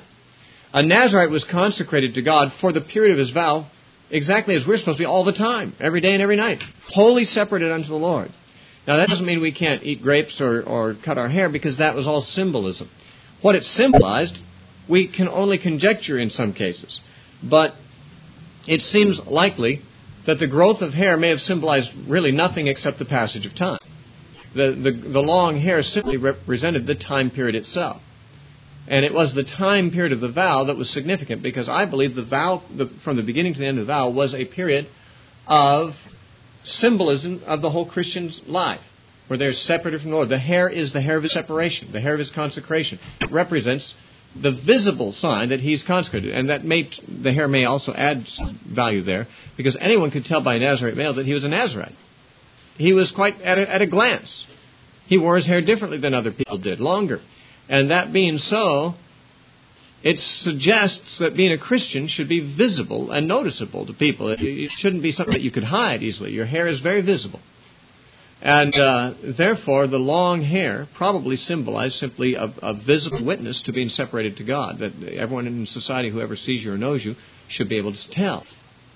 A Nazarite was consecrated to God for the period of his vow exactly as we're supposed to be all the time, every day and every night, wholly separated unto the Lord. Now, that doesn't mean we can't eat grapes or, or cut our hair, because that was all symbolism. What it symbolized, we can only conjecture in some cases. But it seems likely that the growth of hair may have symbolized really nothing except the passage of time. The, the, the long hair simply represented the time period itself. And it was the time period of the vow that was significant, because I believe the vow, the, from the beginning to the end of the vow, was a period of symbolism of the whole Christian's life, where they're separated from the Lord. The hair is the hair of his separation, the hair of his consecration. It represents the visible sign that he's consecrated. And that may, the hair may also add value there, because anyone could tell by a Nazarite male that he was a Nazarite. He was quite at a, at a glance. He wore his hair differently than other people did, longer. And that being so, it suggests that being a Christian should be visible and noticeable to people. It, it shouldn't be something that you could hide easily. Your hair is very visible. And uh, therefore, the long hair probably symbolized simply a, a visible witness to being separated to God, that everyone in society who ever sees you or knows you should be able to tell.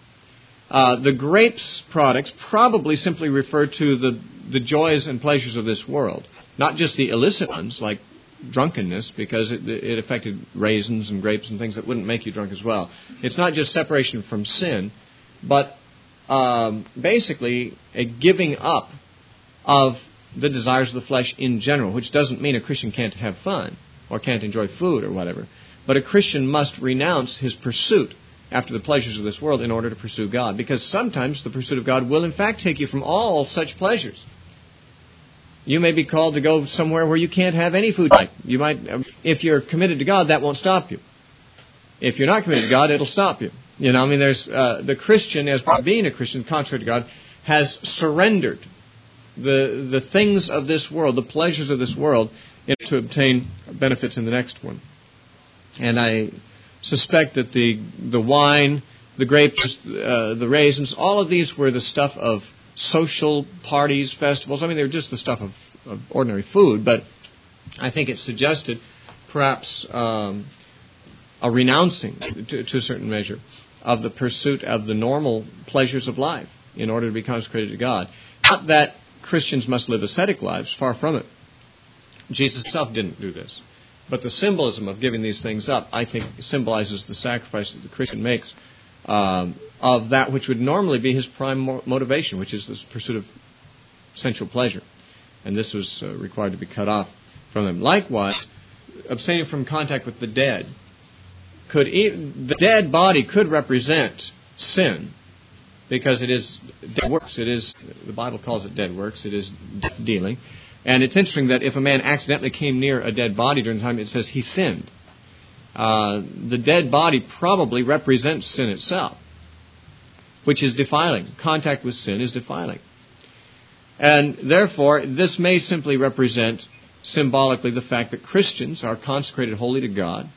Uh, the grapes products probably simply refer to the, the joys and pleasures of this world, not just the illicit ones like drunkenness, because it, it affected raisins and grapes and things that wouldn't make you drunk as well. It's not just separation from sin, but um, basically a giving up of the desires of the flesh in general, which doesn't mean a Christian can't have fun or can't enjoy food or whatever. But a Christian must renounce his pursuit after the pleasures of this world in order to pursue God, because sometimes the pursuit of God will in fact take you from all such pleasures. You may be called to go somewhere where you can't have any food. You might, if you're committed to God, that won't stop you. If you're not committed to God, it'll stop you. You know, I mean, there's uh, the Christian, as being a Christian, contrary to God, has surrendered the the things of this world, the pleasures of this world, in order to obtain benefits in the next one. And I suspect that the the wine the grapes, uh, the raisins, all of these were the stuff of social parties, festivals. I mean, they were just the stuff of, of ordinary food, but I think it suggested perhaps um, a renouncing, to, to a certain measure, of the pursuit of the normal pleasures of life in order to be consecrated to God. Not that Christians must live ascetic lives, far from it. Jesus himself didn't do this. But the symbolism of giving these things up, I think, symbolizes the sacrifice that the Christian makes um, of that which would normally be his prime mo- motivation, which is the pursuit of sensual pleasure. And this was uh, required to be cut off from him. Likewise, abstaining from contact with the dead. Could e- the dead body could represent sin, because it is dead works. It is, the Bible calls it dead works. It is death dealing. And it's interesting that if a man accidentally came near a dead body during the time, it says he sinned. Uh, the dead body probably represents sin itself, which is defiling. Contact with sin is defiling. And therefore, this may simply represent symbolically the fact that Christians are consecrated wholly to God.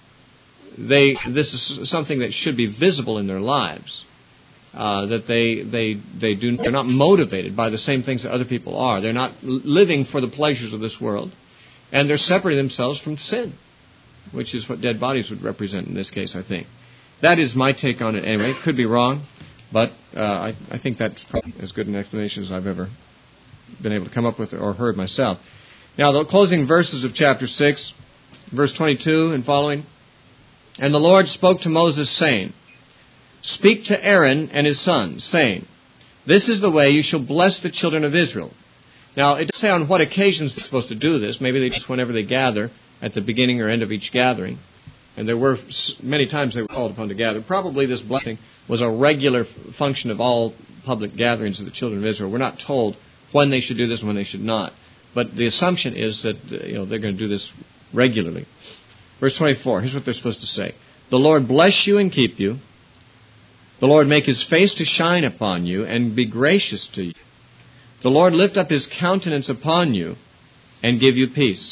They, this is something that should be visible in their lives. Uh, that they they they do they're not motivated by the same things that other people are. They're not living for the pleasures of this world, and they're separating themselves from sin, which is what dead bodies would represent in this case, I think. That is my take on it anyway. It could be wrong, but uh, I, I think that's probably as good an explanation as I've ever been able to come up with or heard myself. Now, the closing verses of chapter six, verse twenty-two and following. And the Lord spoke to Moses, saying, Speak to Aaron and his sons, saying, This is the way you shall bless the children of Israel. Now, it doesn't say on what occasions they're supposed to do this. Maybe they just whenever they gather, at the beginning or end of each gathering. And there were many times they were called upon to gather. Probably this blessing was a regular function of all public gatherings of the children of Israel. We're not told when they should do this and when they should not. But the assumption is that you know they're going to do this regularly. Verse twenty-four, here's what they're supposed to say. The Lord bless you and keep you. The Lord make his face to shine upon you and be gracious to you. The Lord lift up his countenance upon you and give you peace.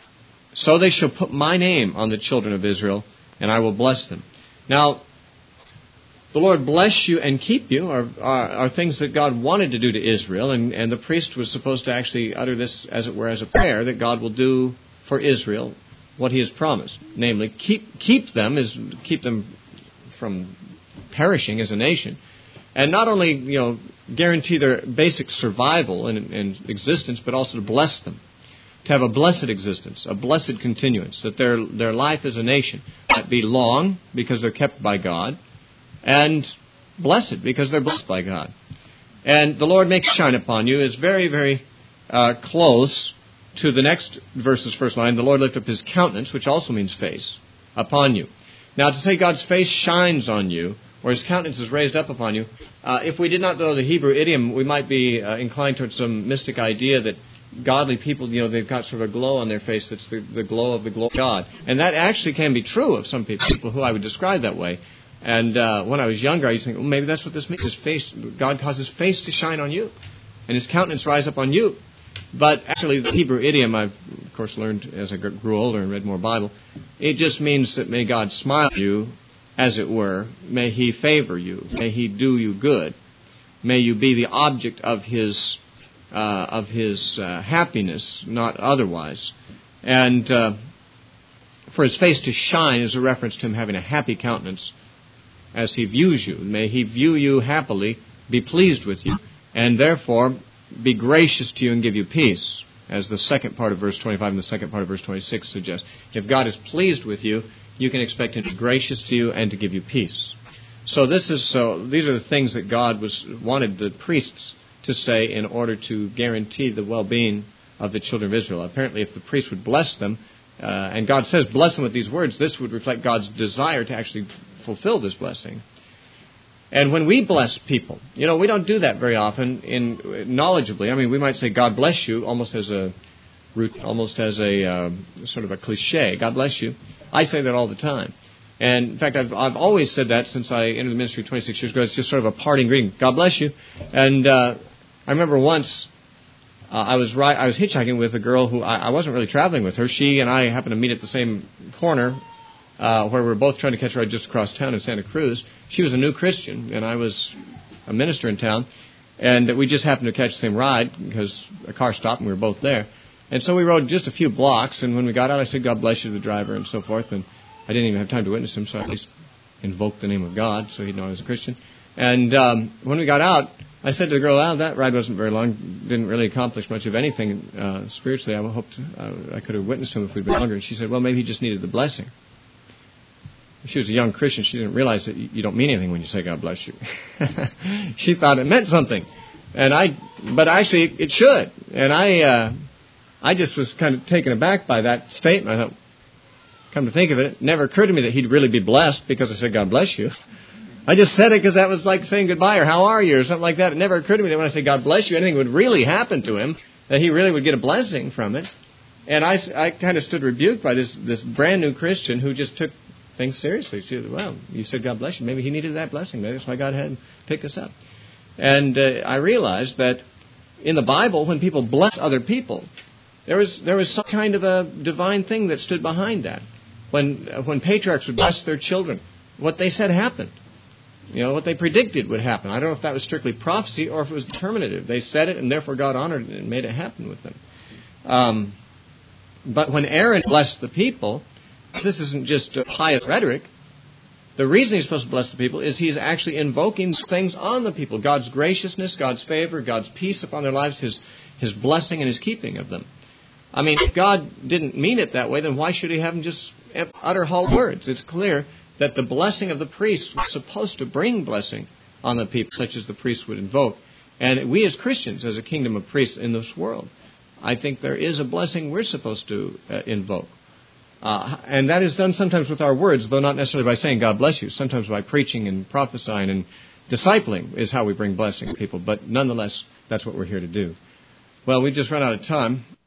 So they shall put my name on the children of Israel, and I will bless them. Now, the Lord bless you and keep you are, are, are things that God wanted to do to Israel, and, and the priest was supposed to actually utter this, as it were, as a prayer that God will do for Israel what he has promised. Namely, keep keep them, is keep them from perishing as a nation, and not only you know guarantee their basic survival and, and existence, but also to bless them, to have a blessed existence, a blessed continuance, that their their life as a nation might be long because they're kept by God, and blessed because they're blessed by God. And the Lord makes shine upon you is very, very uh, close to the next verse's first line. The Lord lift up his countenance, which also means face, upon you. Now, to say God's face shines on you, or his countenance is raised up upon you, uh, if we did not know the Hebrew idiom, we might be uh, inclined towards some mystic idea that godly people, you know, they've got sort of a glow on their face that's the, the glow of the glow of God. And that actually can be true of some people, people who I would describe that way. And uh, when I was younger, I used to think, well, maybe that's what this means. His face, God causes his face to shine on you, and his countenance rise up on you. But actually, the Hebrew idiom, I've, of course, learned as I grew older and read more Bible, it just means that may God smile on you, as it were. May he favor you. May he do you good. May you be the object of his uh, of his uh, happiness, not otherwise. And uh, for his face to shine is a reference to him having a happy countenance as he views you. May he view you happily, be pleased with you, and therefore be gracious to you and give you peace, as the second part of verse twenty-five and the second part of verse twenty-six suggests. If God is pleased with you, you can expect him to be gracious to you and to give you peace. So this is so. These are the things that God was wanted the priests to say in order to guarantee the well-being of the children of Israel. Apparently, if the priest would bless them, uh, and God says bless them with these words, this would reflect God's desire to actually fulfill this blessing. And when we bless people, you know, we don't do that very often in knowledgeably. I mean, we might say God bless you almost as a almost as a uh, sort of a cliche. God bless you. I say that all the time. And in fact, I've I've always said that since I entered the ministry twenty-six years ago. It's just sort of a parting greeting. God bless you. And uh, I remember once uh, I was right. I was hitchhiking with a girl who I, I wasn't really traveling with her. She and I happened to meet at the same corner uh, where we were both trying to catch a ride just across town in Santa Cruz. She was a new Christian, and I was a minister in town. And we just happened to catch the same ride because a car stopped and we were both there. And so we rode just a few blocks, and when we got out, I said, God bless you to the driver and so forth. And I didn't even have time to witness him, so I at least invoked the name of God so he'd know I was a Christian. And um, when we got out, I said to the girl, well, that ride wasn't very long, didn't really accomplish much of anything uh, spiritually. I hoped uh, I could have witnessed him if we'd been longer. And she said, well, maybe he just needed the blessing. She was a young Christian. She didn't realize that you don't mean anything when you say God bless you. She thought it meant something. And I, but actually it should. And I, uh, I just was kind of taken aback by that statement. I thought, come to think of it, it never occurred to me that he'd really be blessed because I said God bless you. I just said it because that was like saying goodbye or how are you or something like that. It never occurred to me that when I say God bless you, anything would really happen to him, that he really would get a blessing from it. And I, I kind of stood rebuked by this, this brand new Christian who just took things seriously. She said, well, you said God bless you. Maybe he needed that blessing. Maybe that's why God had him pick us up. And uh, I realized that in the Bible, when people bless other people, there was there was some kind of a divine thing that stood behind that. When uh, when patriarchs would bless their children, what they said happened. You know, what they predicted would happen. I don't know if that was strictly prophecy or if it was determinative. They said it, and therefore God honored it and made it happen with them. Um, but when Aaron blessed the people, this isn't just a pious rhetoric. The reason he's supposed to bless the people is he's actually invoking things on the people. God's graciousness, God's favor, God's peace upon their lives, His His blessing and His keeping of them. I mean, if God didn't mean it that way, then why should He have them just utter hollow words? It's clear that the blessing of the priests was supposed to bring blessing on the people, such as the priests would invoke. And we as Christians, as a kingdom of priests in this world, I think there is a blessing we're supposed to uh, invoke. Uh, and that is done sometimes with our words, though not necessarily by saying God bless you. Sometimes by preaching and prophesying and discipling is how we bring blessing to people. But nonetheless, that's what we're here to do. Well, we've just run out of time.